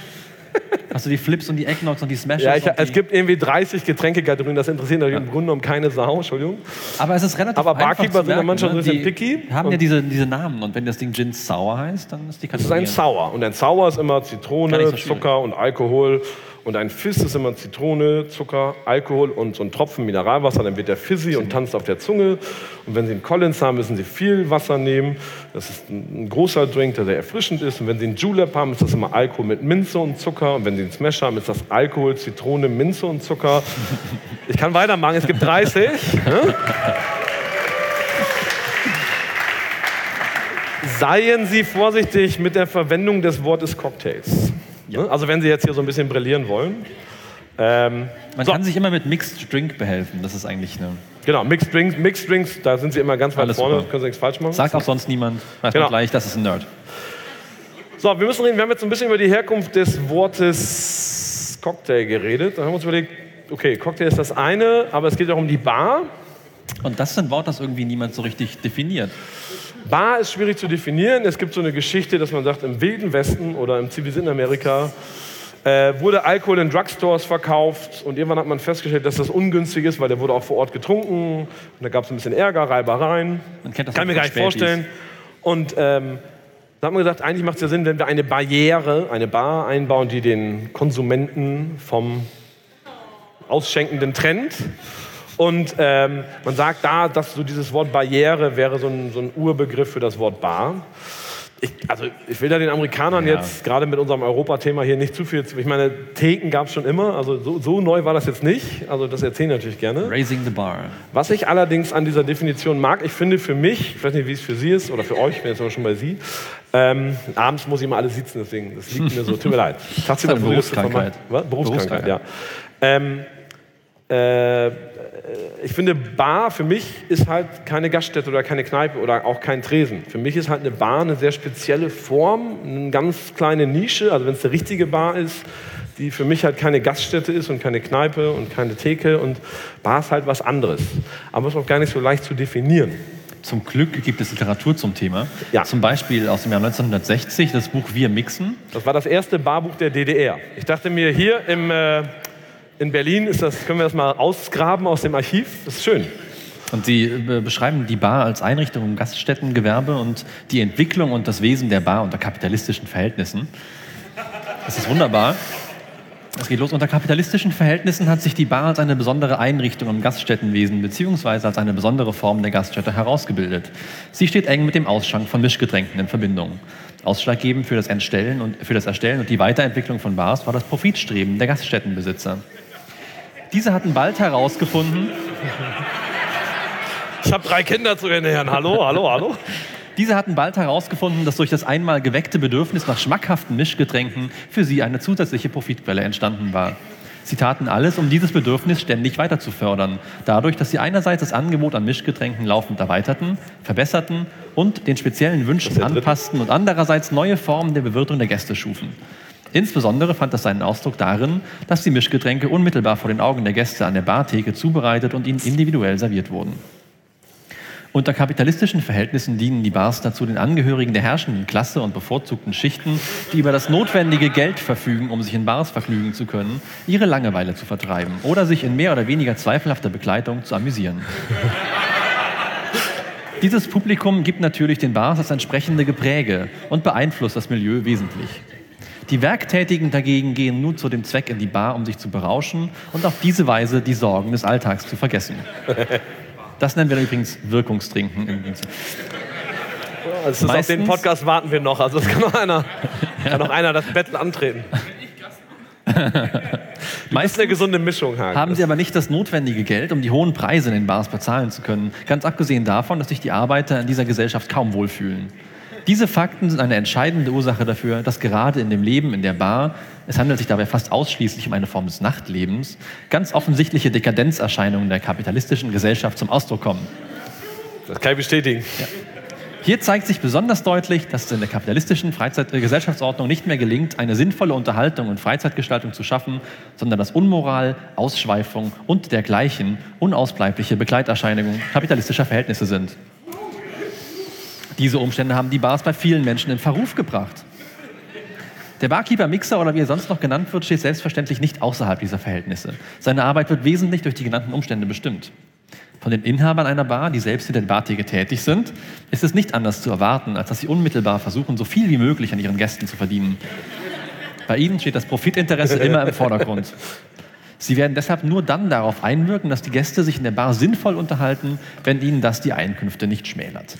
Hast du die Flips und die Eggnogs und die Smashes? Ja, ich, und es die gibt irgendwie dreißig Getränkekategorien, das interessiert natürlich ja. im Grunde genommen keine Sau, Entschuldigung. Aber es ist relativ Aber einfach Barkeeper zu sind ja merken, manchmal ne? ein bisschen Die picky. haben ja diese, diese Namen und wenn das Ding Gin Sour heißt, dann ist die Das Kategorie... ist ein Sour und ein Sour ist immer Zitrone, so Zucker und Alkohol. Und ein Fizz ist immer Zitrone, Zucker, Alkohol und so ein Tropfen Mineralwasser, dann wird der fizzy und tanzt auf der Zunge. Und wenn Sie einen Collins haben, müssen Sie viel Wasser nehmen. Das ist ein großer Drink, der sehr erfrischend ist. Und wenn Sie einen Julep haben, ist das immer Alkohol mit Minze und Zucker. Und wenn Sie einen Smash haben, ist das Alkohol, Zitrone, Minze und Zucker. Ich kann weitermachen, es gibt dreißig. Ne? Seien Sie vorsichtig mit der Verwendung des Wortes Cocktails. Ja. Also wenn Sie jetzt hier so ein bisschen brillieren wollen. Ähm, Man so. kann sich immer mit Mixed Drink behelfen, das ist eigentlich eine... Genau, Mixed Drinks, Mixed Drinks, da sind Sie immer ganz weit Alles vorne, super. können Sie nichts falsch machen. Sagt auch sonst niemand, weiß genau. man gleich, das ist ein Nerd. So, wir müssen reden, wir haben jetzt ein bisschen über die Herkunft des Wortes Cocktail geredet. Da haben wir uns überlegt, okay, Cocktail ist das eine, aber es geht auch um die Bar. Und das ist ein Wort, das irgendwie niemand so richtig definiert. Bar ist schwierig zu definieren. Es gibt so eine Geschichte, dass man sagt, im Wilden Westen oder im zivilisierten Amerika äh, wurde Alkohol in Drugstores verkauft und irgendwann hat man festgestellt, dass das ungünstig ist, weil der wurde auch vor Ort getrunken und da gab es ein bisschen Ärger, Reibereien. Man kennt das Kann mir gar nicht vorstellen. Und ähm, da hat man gesagt, eigentlich macht es ja Sinn, wenn wir eine Barriere, eine Bar einbauen, die den Konsumenten vom Ausschenkenden trennt. Und ähm, man sagt da, dass so dieses Wort Barriere wäre so ein, so ein Urbegriff für das Wort Bar. Ich, also ich will da den Amerikanern ja. jetzt, gerade mit unserem Europathema hier nicht zu viel, ich meine, Theken gab es schon immer, also so, so neu war das jetzt nicht, also das erzählen natürlich gerne. Raising the bar. Was ich allerdings an dieser Definition mag, ich finde für mich, ich weiß nicht, wie es für Sie ist oder für euch, ich bin jetzt aber schon bei Sie, ähm, abends muss ich immer alle sitzen, deswegen, das liegt mir so, tut mir leid. Das ist eine Berufskrankheit. Was? Berufskrankheit, ja. Ähm, äh, ich finde, Bar für mich ist halt keine Gaststätte oder keine Kneipe oder auch kein Tresen. Für mich ist halt eine Bar eine sehr spezielle Form, eine ganz kleine Nische, also wenn es eine richtige Bar ist, die für mich halt keine Gaststätte ist und keine Kneipe und keine Theke und Bar ist halt was anderes. Aber es ist auch gar nicht so leicht zu definieren. Zum Glück gibt es Literatur zum Thema. Ja. Zum Beispiel aus dem Jahr neunzehnhundertsechzig das Buch Wir mixen. Das war das erste Barbuch der D D R. Ich dachte mir, hier im... Äh, In Berlin ist das, können wir das mal ausgraben aus dem Archiv. Das ist schön. Und Sie äh, beschreiben die Bar als Einrichtung im Gaststättengewerbe und die Entwicklung und das Wesen der Bar unter kapitalistischen Verhältnissen. Das ist wunderbar. Es geht los. Unter kapitalistischen Verhältnissen hat sich die Bar als eine besondere Einrichtung im Gaststättenwesen bzw. als eine besondere Form der Gaststätte herausgebildet. Sie steht eng mit dem Ausschank von Mischgetränken in Verbindung. Ausschlaggebend für das Erstellen und, für das Erstellen und die Weiterentwicklung von Bars war das Profitstreben der Gaststättenbesitzer. Diese hatten bald herausgefunden, Ich habe drei Kinder zu ernähren. Hallo, hallo, hallo. Diese hatten bald herausgefunden, dass durch das einmal geweckte Bedürfnis nach schmackhaften Mischgetränken für sie eine zusätzliche Profitquelle entstanden war. Sie taten alles, um dieses Bedürfnis ständig weiter zu fördern, dadurch, dass sie einerseits das Angebot an Mischgetränken laufend erweiterten, verbesserten und den speziellen Wünschen anpassten und andererseits neue Formen der Bewirtung der Gäste schufen. Insbesondere fand das seinen Ausdruck darin, dass die Mischgetränke unmittelbar vor den Augen der Gäste an der Bartheke zubereitet und ihnen individuell serviert wurden. Unter kapitalistischen Verhältnissen dienen die Bars dazu, den Angehörigen der herrschenden Klasse und bevorzugten Schichten, die über das notwendige Geld verfügen, um sich in Bars vergnügen zu können, ihre Langeweile zu vertreiben oder sich in mehr oder weniger zweifelhafter Begleitung zu amüsieren. Dieses Publikum gibt natürlich den Bars das entsprechende Gepräge und beeinflusst das Milieu wesentlich. Die Werktätigen dagegen gehen nur zu dem Zweck in die Bar, um sich zu berauschen und auf diese Weise die Sorgen des Alltags zu vergessen. Das nennen wir übrigens Wirkungstrinken. Also auf den Podcast warten wir noch. Also es kann noch einer, kann noch einer das Battle antreten. Meist eine gesunde Mischung, Hagen. Haben sie aber nicht das notwendige Geld, um die hohen Preise in den Bars bezahlen zu können. Ganz abgesehen davon, dass sich die Arbeiter in dieser Gesellschaft kaum wohlfühlen. Diese Fakten sind eine entscheidende Ursache dafür, dass gerade in dem Leben in der Bar, es handelt sich dabei fast ausschließlich um eine Form des Nachtlebens, ganz offensichtliche Dekadenzerscheinungen der kapitalistischen Gesellschaft zum Ausdruck kommen. Das kann ich bestätigen. Ja. Hier zeigt sich besonders deutlich, dass es in der kapitalistischen Freizeit- äh, Gesellschaftsordnung nicht mehr gelingt, eine sinnvolle Unterhaltung und Freizeitgestaltung zu schaffen, sondern dass Unmoral, Ausschweifung und dergleichen unausbleibliche Begleiterscheinungen kapitalistischer Verhältnisse sind. Diese Umstände haben die Bars bei vielen Menschen in Verruf gebracht. Der Barkeeper, Mixer oder wie er sonst noch genannt wird, steht selbstverständlich nicht außerhalb dieser Verhältnisse. Seine Arbeit wird wesentlich durch die genannten Umstände bestimmt. Von den Inhabern einer Bar, die selbst hinter der Bartheke tätig sind, ist es nicht anders zu erwarten, als dass sie unmittelbar versuchen, so viel wie möglich an ihren Gästen zu verdienen. Bei ihnen steht das Profitinteresse immer im Vordergrund. Sie werden deshalb nur dann darauf einwirken, dass die Gäste sich in der Bar sinnvoll unterhalten, wenn ihnen das die Einkünfte nicht schmälert.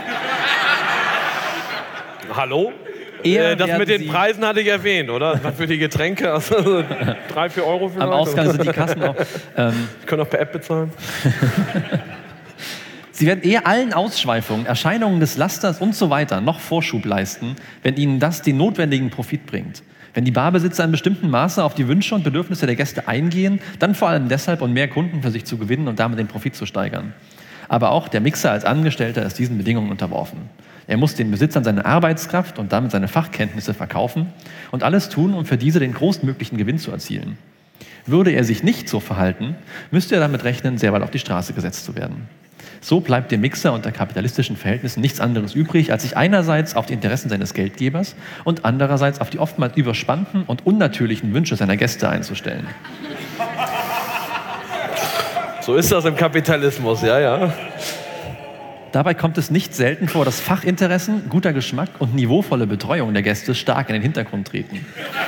Hallo? Äh, das mit den Preisen hatte ich erwähnt, oder? Für die Getränke, also drei, vier Euro vielleicht. Am Ausgang sind die Kassen auch. Ähm, ich kann auch per App bezahlen. Sie werden eher allen Ausschweifungen, Erscheinungen des Lasters und so weiter noch Vorschub leisten, wenn ihnen das den notwendigen Profit bringt. Wenn die Barbesitzer in bestimmtem Maße auf die Wünsche und Bedürfnisse der Gäste eingehen, dann vor allem deshalb, um mehr Kunden für sich zu gewinnen und damit den Profit zu steigern. Aber auch der Mixer als Angestellter ist diesen Bedingungen unterworfen. Er muss den Besitzern seine Arbeitskraft und damit seine Fachkenntnisse verkaufen und alles tun, um für diese den größtmöglichen Gewinn zu erzielen. Würde er sich nicht so verhalten, müsste er damit rechnen, sehr bald auf die Straße gesetzt zu werden. So bleibt dem Mixer unter kapitalistischen Verhältnissen nichts anderes übrig, als sich einerseits auf die Interessen seines Geldgebers und andererseits auf die oftmals überspannten und unnatürlichen Wünsche seiner Gäste einzustellen. So ist das im Kapitalismus, ja, ja. Dabei kommt es nicht selten vor, dass Fachinteressen, guter Geschmack und niveauvolle Betreuung der Gäste stark in den Hintergrund treten.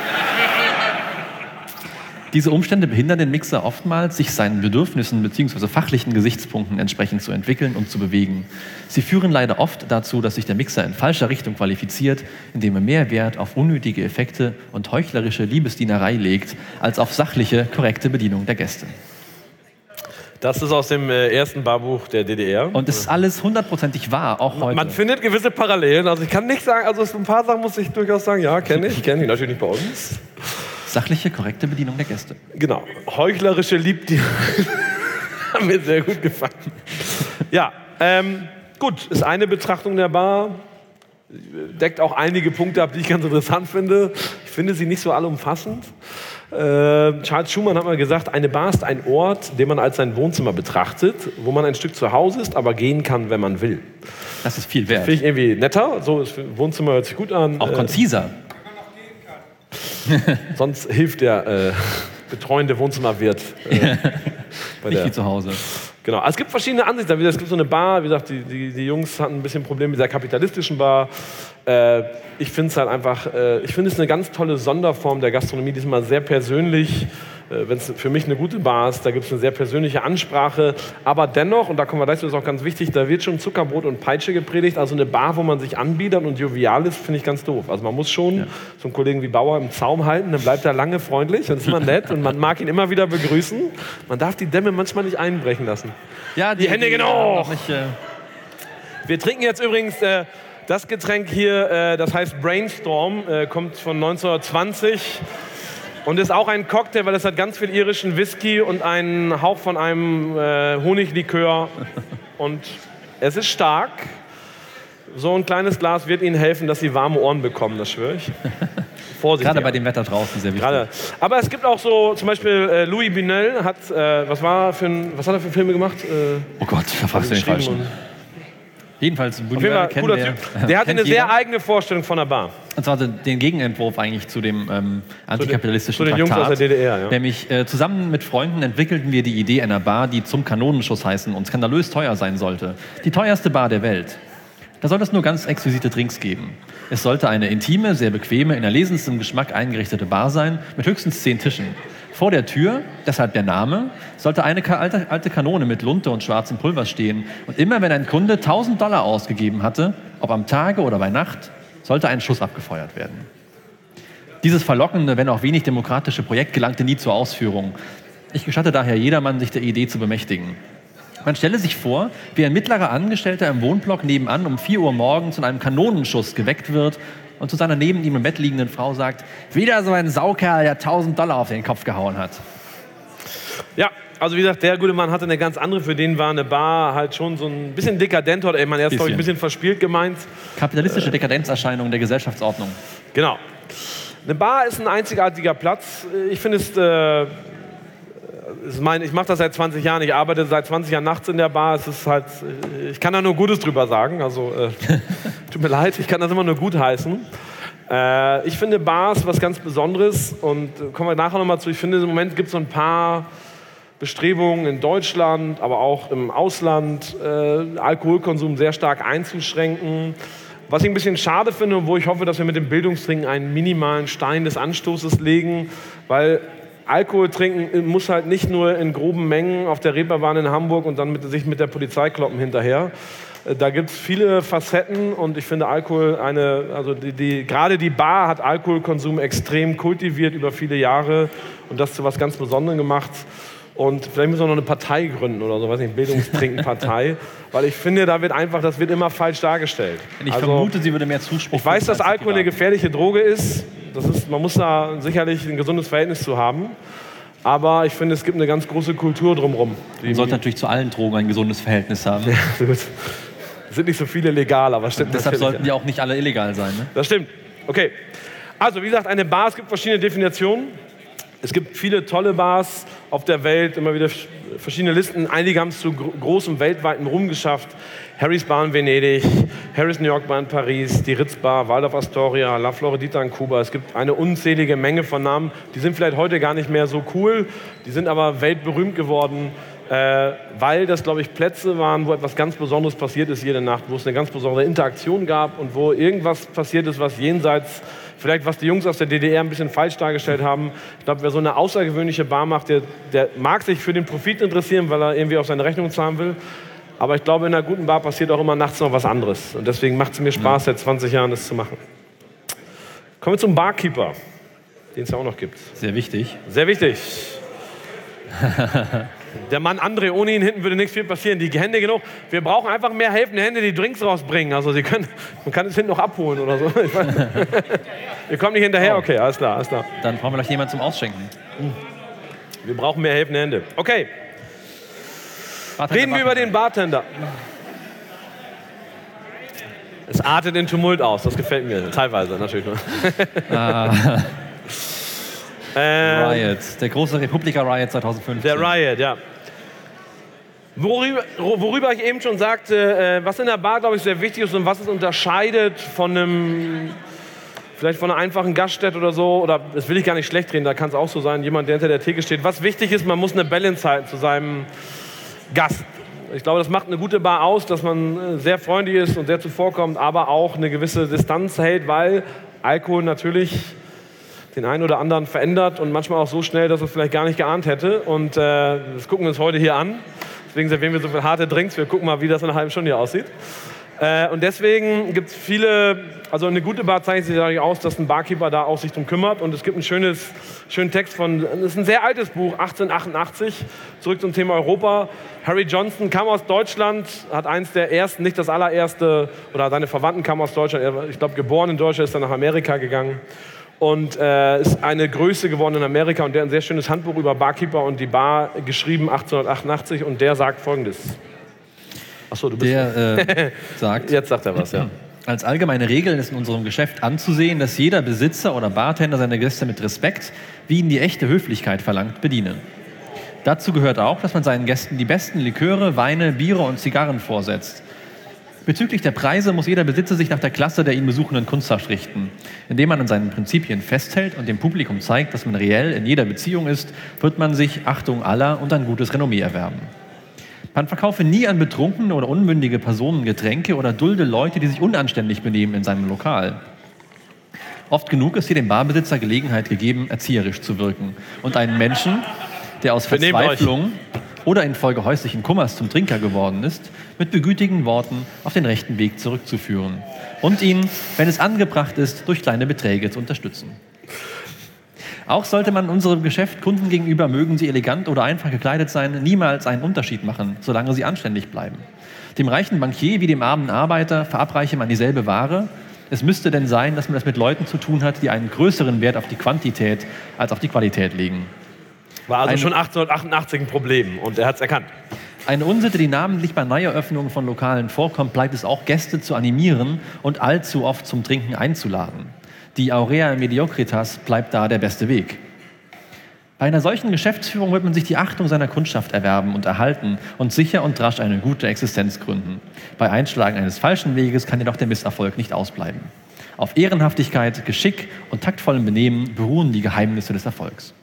Diese Umstände behindern den Mixer oftmals, sich seinen Bedürfnissen bzw. fachlichen Gesichtspunkten entsprechend zu entwickeln und zu bewegen. Sie führen leider oft dazu, dass sich der Mixer in falscher Richtung qualifiziert, indem er mehr Wert auf unnötige Effekte und heuchlerische Liebesdienerei legt, als auf sachliche, korrekte Bedienung der Gäste. Das ist aus dem äh, ersten Barbuch der D D R. Und es ist alles hundertprozentig wahr, auch heute. Man findet gewisse Parallelen. Also ich kann nicht sagen, also ein paar Sachen muss ich durchaus sagen, ja, kenne ich, kenne ich natürlich nicht bei uns. Sachliche, korrekte Bedienung der Gäste. Genau. Heuchlerische Liebdienerei. Hat mir sehr gut gefallen. Ja, ähm, gut, ist eine Betrachtung der Bar. Deckt auch einige Punkte ab, die ich ganz interessant finde. Ich finde sie nicht so allumfassend. Äh, Charles Schumann hat mal gesagt, eine Bar ist ein Ort, den man als sein Wohnzimmer betrachtet, wo man ein Stück zu Hause ist, aber gehen kann, wenn man will. Das ist viel wert. Finde ich irgendwie netter. So, das Wohnzimmer hört sich gut an. Auch konziser. Sonst hilft der äh, betreuende Wohnzimmerwirt. Äh, bei Nicht der, wie zu Hause. Genau. Also es gibt verschiedene Ansichten. Es gibt so eine Bar, wie gesagt, die, die, die Jungs hatten ein bisschen Probleme mit der kapitalistischen Bar. Äh, ich finde es halt einfach, äh, ich finde es eine ganz tolle Sonderform der Gastronomie, die ist immer sehr persönlich. Äh, wenn es für mich eine gute Bar ist, da gibt es eine sehr persönliche Ansprache. Aber dennoch, und da kommen wir gleich, das ist auch ganz wichtig, da wird schon Zuckerbrot und Peitsche gepredigt. Also eine Bar, wo man sich anbietet und jovial ist, finde ich ganz doof. Also man muss schon ja. so einen Kollegen wie Bauer im Zaum halten, dann bleibt er lange freundlich und ist immer nett und man mag ihn immer wieder begrüßen. Man darf die Dämme manchmal nicht einbrechen lassen. Ja, die, die Hände die, genau. Nicht, äh Wir trinken jetzt übrigens äh, das Getränk hier, äh, das heißt Brainstorm, äh, kommt von neunzehnhundertzwanzig. Und ist auch ein Cocktail, weil es hat ganz viel irischen Whisky und einen Hauch von einem äh, Honiglikör. Und es ist stark. So ein kleines Glas wird Ihnen helfen, dass Sie warme Ohren bekommen, das schwöre ich. Vorsicht. Gerade bei dem Wetter draußen sehr wichtig. Gerade. Aber es gibt auch so, zum Beispiel äh, Louis Bunel hat, äh, was, war für ein, was hat er für Filme gemacht? Äh, oh Gott, da fragst du den Falschen. Jedenfalls, Buñuel kennen cooler wir, Typ. Der hat eine jeder. sehr eigene Vorstellung von der Bar. Und zwar den Gegenentwurf eigentlich zu dem ähm, antikapitalistischen zu den, zu den Traktat. Jungs aus der D D R, ja. Nämlich äh, zusammen mit Freunden entwickelten wir die Idee einer Bar, die zum Kanonenschuss heißen und skandalös teuer sein sollte. Die teuerste Bar der Welt. Da soll es nur ganz exquisite Drinks geben. Es sollte eine intime, sehr bequeme, in erlesenstem Geschmack eingerichtete Bar sein, mit höchstens zehn Tischen. Vor der Tür, deshalb der Name, sollte eine alte, alte Kanone mit Lunte und schwarzem Pulver stehen. Und immer wenn ein Kunde tausend Dollar ausgegeben hatte, ob am Tage oder bei Nacht, sollte ein Schuss abgefeuert werden. Dieses verlockende, wenn auch wenig demokratische Projekt gelangte nie zur Ausführung. Ich gestatte daher jedermann, sich der Idee zu bemächtigen. Man stelle sich vor, wie ein mittlerer Angestellter im Wohnblock nebenan um vier Uhr morgens von einem Kanonenschuss geweckt wird und zu seiner neben ihm im Bett liegenden Frau sagt, wieder so ein Saukerl, der tausend Dollar auf den Kopf gehauen hat. Ja, also wie gesagt, der gute Mann hatte eine ganz andere, für den war eine Bar halt schon so ein bisschen dekadent, oder man erst, glaube ich, ein bisschen verspielt gemeint. Kapitalistische Dekadenzerscheinung der Gesellschaftsordnung. Genau. Eine Bar ist ein einzigartiger Platz. Ich finde es... Äh, Ich, meine, ich mache das seit zwanzig Jahren, ich arbeite seit zwanzig Jahren nachts in der Bar. Es ist halt, ich kann da nur Gutes drüber sagen. Also, äh, tut mir leid, ich kann das immer nur gut heißen. Äh, ich finde Bars was ganz Besonderes und äh, kommen wir nachher nochmal zu. Ich finde, im Moment gibt es so ein paar Bestrebungen in Deutschland, aber auch im Ausland, äh, Alkoholkonsum sehr stark einzuschränken. Was ich ein bisschen schade finde und wo ich hoffe, dass wir mit dem Bildungstrinken einen minimalen Stein des Anstoßes legen, weil Alkohol trinken muss halt nicht nur in groben Mengen auf der Reeperbahn in Hamburg und dann mit, sich mit der Polizei kloppen hinterher. Da gibt es viele Facetten und ich finde Alkohol eine, also die, die, gerade die Bar hat Alkoholkonsum extrem kultiviert über viele Jahre und das zu was ganz Besonderem gemacht. Und vielleicht müssen wir noch eine Partei gründen oder so, weiß nicht, Bildungstrinken-Partei, weil ich finde, da wird einfach, das wird immer falsch dargestellt. Ich also, vermute, sie würde mehr Zuspruch. Ich weiß, dass Alkohol eine gefährliche Droge ist. Das ist, man muss da sicherlich ein gesundes Verhältnis zu haben. Aber ich finde, es gibt eine ganz große Kultur drumherum. Man sollte natürlich zu allen Drogen ein gesundes Verhältnis haben. Ja, gut. Es sind nicht so viele legal, aber stimmt. Deshalb sollten die auch nicht alle illegal sein. Ne? Das stimmt. Okay. Also, wie gesagt, eine Bar, es gibt verschiedene Definitionen. Es gibt viele tolle Bars auf der Welt, immer wieder verschiedene Listen. Einige haben es zu großem weltweiten Ruhm geschafft. Harry's Bar in Venedig, Harry's New York Bar in Paris, die Ritz Bar, Waldorf Astoria, La Floridita in Kuba. Es gibt eine unzählige Menge von Namen. Die sind vielleicht heute gar nicht mehr so cool, die sind aber weltberühmt geworden, äh, weil das, glaube ich, Plätze waren, wo etwas ganz Besonderes passiert ist jede Nacht, wo es eine ganz besondere Interaktion gab und wo irgendwas passiert ist, was jenseits, vielleicht was die Jungs aus der D D R ein bisschen falsch dargestellt haben. Ich glaube, wer so eine außergewöhnliche Bar macht, der, der mag sich für den Profit interessieren, weil er irgendwie auf seine Rechnung zahlen will. Aber ich glaube, in einer guten Bar passiert auch immer nachts noch was anderes. Und deswegen macht es mir Spaß, seit zwanzig Jahren das zu machen. Kommen wir zum Barkeeper, den es ja auch noch gibt. Sehr wichtig. Sehr wichtig. Der Mann André, ohne ihn hinten würde nichts viel passieren. Die Hände genug. Wir brauchen einfach mehr helfende Hände, die Drinks rausbringen. Also Sie können, man kann es hinten noch abholen oder so. Ihr kommt nicht hinterher? Okay, alles klar, alles klar. Dann brauchen wir gleich jemanden zum Ausschenken. Wir brauchen mehr helfende Hände. Okay. Bartender, Reden wir über den Bartender. Es artet in Tumult aus, das gefällt mir. Teilweise natürlich nur. Ah. ähm, Riot, der große Republika-Riot zweitausendfünfzehn. Der Riot, ja. Worüber, worüber ich eben schon sagte, was in der Bar, glaube ich, sehr wichtig ist und was es unterscheidet von einem, vielleicht von einer einfachen Gaststätte oder so, oder das will ich gar nicht schlecht reden, da kann es auch so sein, jemand, der hinter der Theke steht. Was wichtig ist, man muss eine Balance halten zu seinem Gast. Ich glaube, das macht eine gute Bar aus, dass man sehr freundlich ist und sehr zuvorkommt, aber auch eine gewisse Distanz hält, weil Alkohol natürlich den einen oder anderen verändert und manchmal auch so schnell, dass er es vielleicht gar nicht geahnt hätte. Und äh, das gucken wir uns heute hier an. Deswegen servieren wir so viele harte Drinks. Wir gucken mal, wie das in einer halben Stunde hier aussieht. Äh, und deswegen gibt es viele, also eine gute Bar zeichnet sich dadurch aus, dass ein Barkeeper da auch sich drum kümmert. Und es gibt einen schönes, schönen Text von, das ist ein sehr altes Buch, achtzehnhundertachtundachtzig, zurück zum Thema Europa. Harry Johnson kam aus Deutschland, hat eins der ersten, nicht das allererste, oder seine Verwandten kamen aus Deutschland. Er war, ich glaube, geboren in Deutschland, ist dann nach Amerika gegangen. Und äh, ist eine Größe geworden in Amerika. Und der hat ein sehr schönes Handbuch über Barkeeper und die Bar geschrieben, achtzehnhundertachtundachtzig. Und der sagt Folgendes. Achso, du bist... Der äh, sagt... Jetzt sagt er was, ja. Als allgemeine Regel ist in unserem Geschäft anzusehen, dass jeder Besitzer oder Bartender seine Gäste mit Respekt, wie ihn die echte Höflichkeit verlangt, bediene. Dazu gehört auch, dass man seinen Gästen die besten Liköre, Weine, Biere und Zigarren vorsetzt. Bezüglich der Preise muss jeder Besitzer sich nach der Klasse der ihn besuchenden Kundschaft richten. Indem man an seinen Prinzipien festhält und dem Publikum zeigt, dass man reell in jeder Beziehung ist, wird man sich Achtung aller und ein gutes Renommee erwerben. Man verkaufe nie an betrunkene oder unmündige Personen Getränke oder dulde Leute, die sich unanständig benehmen in seinem Lokal. Oft genug ist hier dem Barbesitzer Gelegenheit gegeben, erzieherisch zu wirken und einen Menschen, der aus Verzweiflung oder infolge häuslichen Kummers zum Trinker geworden ist, mit begütigenden Worten auf den rechten Weg zurückzuführen und ihn, wenn es angebracht ist, durch kleine Beträge zu unterstützen. Auch sollte man in unserem Geschäft Kunden gegenüber, mögen sie elegant oder einfach gekleidet sein, niemals einen Unterschied machen, solange sie anständig bleiben. Dem reichen Bankier wie dem armen Arbeiter verabreiche man dieselbe Ware. Es müsste denn sein, dass man es mit Leuten zu tun hat, die einen größeren Wert auf die Quantität als auf die Qualität legen. War also Ein- schon achtzehnhundertachtundachtzig ein Problem und er hat es erkannt. Eine Unsitte, die namentlich bei Neueröffnungen von Lokalen vorkommt, bleibt es auch, Gäste zu animieren und allzu oft zum Trinken einzuladen. Die Aurea Mediocritas bleibt da der beste Weg. Bei einer solchen Geschäftsführung wird man sich die Achtung seiner Kundschaft erwerben und erhalten und sicher und rasch eine gute Existenz gründen. Bei Einschlagen eines falschen Weges kann jedoch der Misserfolg nicht ausbleiben. Auf Ehrenhaftigkeit, Geschick und taktvollem Benehmen beruhen die Geheimnisse des Erfolgs.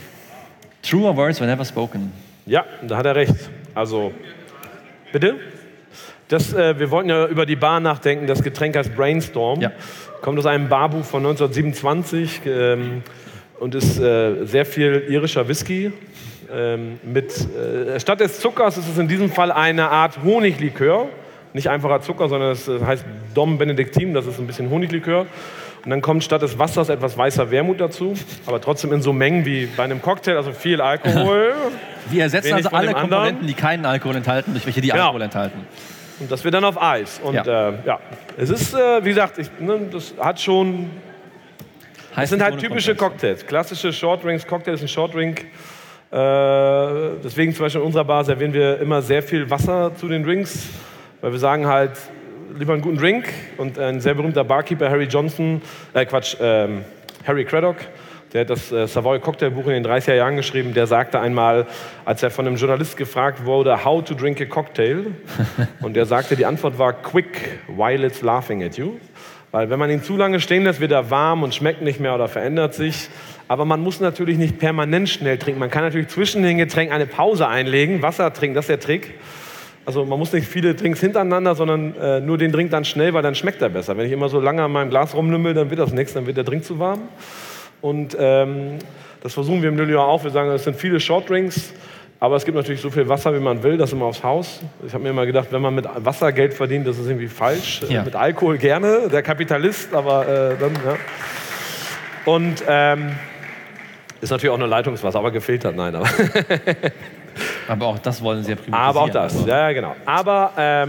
Truer words were never spoken. Ja, da hat er recht. Also, bitte? Das, äh, wir wollten ja über die Bar nachdenken. Das Getränk heißt Brainstorm. Ja. Kommt aus einem Barbuch von neunzehnhundertsiebenundzwanzig ähm, und ist äh, sehr viel irischer Whisky. Ähm, mit, äh, statt des Zuckers ist es in diesem Fall eine Art Honiglikör. Nicht einfacher Zucker, sondern es äh, heißt Dom Benedictine. Das ist ein bisschen Honiglikör. Und dann kommt statt des Wassers etwas weißer Wermut dazu. Aber trotzdem in so Mengen wie bei einem Cocktail, also viel Alkohol. Wir ersetzen Wenig also von alle dem anderen. Komponenten, die keinen Alkohol enthalten, durch welche die Genau. Alkohol enthalten. Und das wird dann auf Eis. Und Ja. ja, äh, ja. es ist, äh, wie gesagt, ich, ne, das hat schon. Das Heißt sind nicht halt ohne typische Kontext. Cocktails. Klassische Shortdrinks. Cocktail ist ein Shortdrink. Äh, deswegen zum Beispiel in unserer Bar servieren wir immer sehr viel Wasser zu den Drinks, weil wir sagen halt, lieber einen guten Drink. Und ein sehr berühmter Barkeeper, Harry Johnson, äh Quatsch, ähm, Harry Craddock, der hat das äh, Savoy Cocktailbuch in den dreißiger Jahren geschrieben, der sagte einmal, als er von einem Journalist gefragt wurde, how to drink a cocktail, und der sagte, die Antwort war quick while it's laughing at you. Weil wenn man ihn zu lange stehen lässt, wird er warm und schmeckt nicht mehr oder verändert sich. Aber man muss natürlich nicht permanent schnell trinken. Man kann natürlich zwischen den Getränken eine Pause einlegen, Wasser trinken, das ist der Trick. Also man muss nicht viele Drinks hintereinander, sondern äh, nur den Drink dann schnell, weil dann schmeckt er besser. Wenn ich immer so lange an meinem Glas rumlümmel, dann wird das nichts, dann wird der Drink zu warm. Und ähm, das versuchen wir im Lilio auch. Wir sagen, es sind viele Shortdrinks, aber es gibt natürlich so viel Wasser, wie man will, das immer aufs Haus. Ich habe mir immer gedacht, wenn man mit Wasser Geld verdient, das ist irgendwie falsch. Ja. Äh, mit Alkohol gerne, der Kapitalist, aber äh, dann, ja. Und ähm, ist natürlich auch nur Leitungswasser, aber gefiltert, nein. Aber, Aber auch das wollen sie ja privatisieren. aber auch das, Also, ja, ja, genau. Aber ähm,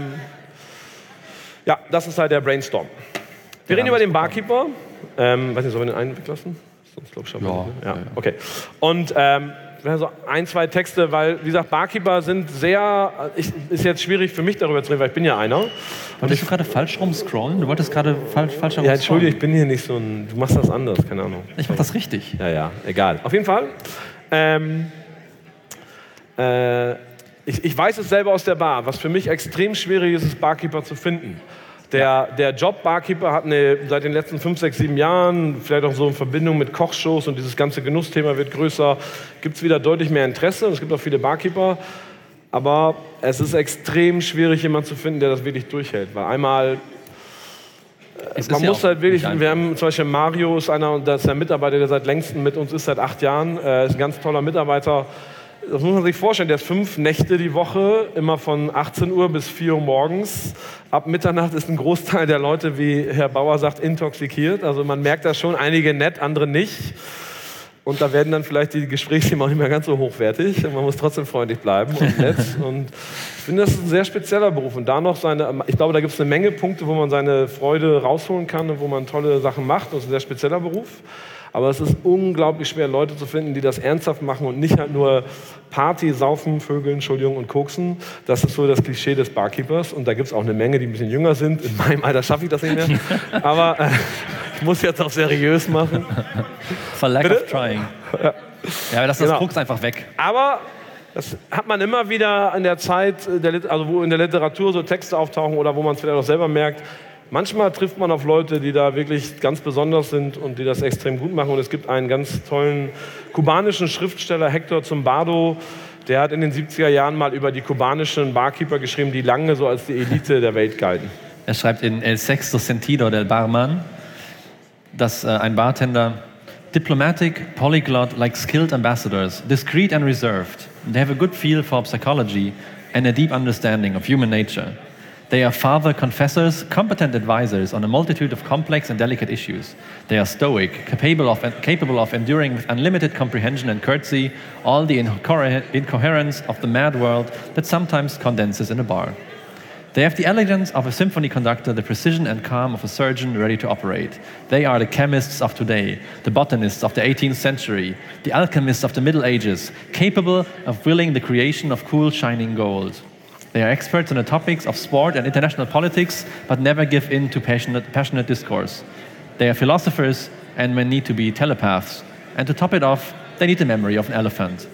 ja, das ist halt der Brainstorm. Wir Ja, reden über den bekommen. Barkeeper. Ähm, weiß nicht, sollen wir den einen weglassen? Sonst glaube ich schon. Ja, Ne? Ja, ja, ja. okay. Und ähm, so ein, zwei Texte, weil, wie gesagt, Barkeeper sind sehr, ich, ist jetzt schwierig für mich darüber zu reden, weil ich bin ja einer. Wolltest du gerade falsch rum scrollen? Du wolltest gerade falsch, falsch herum Ja, entschuldige, ich scrollen. bin hier nicht so ein, du machst das anders, keine Ahnung. Ich mach das richtig. Ja, ja, egal. Auf jeden Fall. Ähm, äh, ich, ich weiß es selber aus der Bar. Was für mich extrem schwierig ist, ist Barkeeper zu finden. Der, der Job Barkeeper hat eine, seit den letzten fünf, sechs, sieben Jahren, vielleicht auch so in Verbindung mit Kochshows und dieses ganze Genussthema wird größer, gibt es wieder deutlich mehr Interesse und es gibt auch viele Barkeeper. Aber es ist extrem schwierig, jemanden zu finden, der das wirklich durchhält. Weil einmal Es Man ist ja muss auch halt wirklich, nicht einfach. wir haben zum Beispiel Mario, ist einer, das ist der Mitarbeiter, der seit längsten mit uns ist, seit acht Jahren, äh, ist ein ganz toller Mitarbeiter. Das muss man sich vorstellen, der ist fünf Nächte die Woche, immer von achtzehn Uhr bis vier Uhr morgens. Ab Mitternacht ist ein Großteil der Leute, wie Herr Bauer sagt, intoxikiert. Also man merkt das schon, einige nett, andere nicht. Und da werden dann vielleicht die Gesprächsthemen auch nicht mehr ganz so hochwertig. Man muss trotzdem freundlich bleiben und nett. Und ich finde, das ist ein sehr spezieller Beruf. Und da noch seine, ich glaube, da gibt es eine Menge Punkte, wo man seine Freude rausholen kann und wo man tolle Sachen macht. Das ist ein sehr spezieller Beruf. Aber es ist unglaublich schwer, Leute zu finden, die das ernsthaft machen und nicht halt nur Party, Saufen, Vögeln, Entschuldigung, und Koksen. Das ist so das Klischee des Barkeepers. Und da gibt es auch eine Menge, die ein bisschen jünger sind. In meinem Alter schaffe ich das nicht mehr. Aber äh, ich muss jetzt auch seriös machen. For lack Bitte? of trying. Ja, aber das, das Genau. Krux einfach weg. Aber das hat man immer wieder in der Zeit, der, Lit- also wo in der Literatur so Texte auftauchen oder wo man es vielleicht auch selber merkt. Manchmal trifft man auf Leute, die da wirklich ganz besonders sind und die das extrem gut machen. Und es gibt einen ganz tollen kubanischen Schriftsteller, Hector Zumbardo, der hat in den siebziger Jahren mal über die kubanischen Barkeeper geschrieben, die lange so als die Elite der Welt galten. Er schreibt in El Sexto Sentido del Barman, dass äh, ein Bartender diplomatic, polyglot, like skilled ambassadors, discreet and reserved. They have a good feel for psychology and a deep understanding of human nature. They are father confessors, competent advisors on a multitude of complex and delicate issues. They are stoic, capable of, capable of enduring with unlimited comprehension and courtesy all the incoher- incoherence of the mad world that sometimes condenses in a bar. They have the elegance of a symphony conductor, the precision and calm of a surgeon ready to operate. They are the chemists of today, the botanists of the eighteenth century, the alchemists of the Middle Ages, capable of willing the creation of cool, shining gold. They are experts on the topics of sport and international politics, but never give in to passionate, passionate discourse. They are philosophers and may need to be telepaths. And to top it off, they need the memory of an elephant.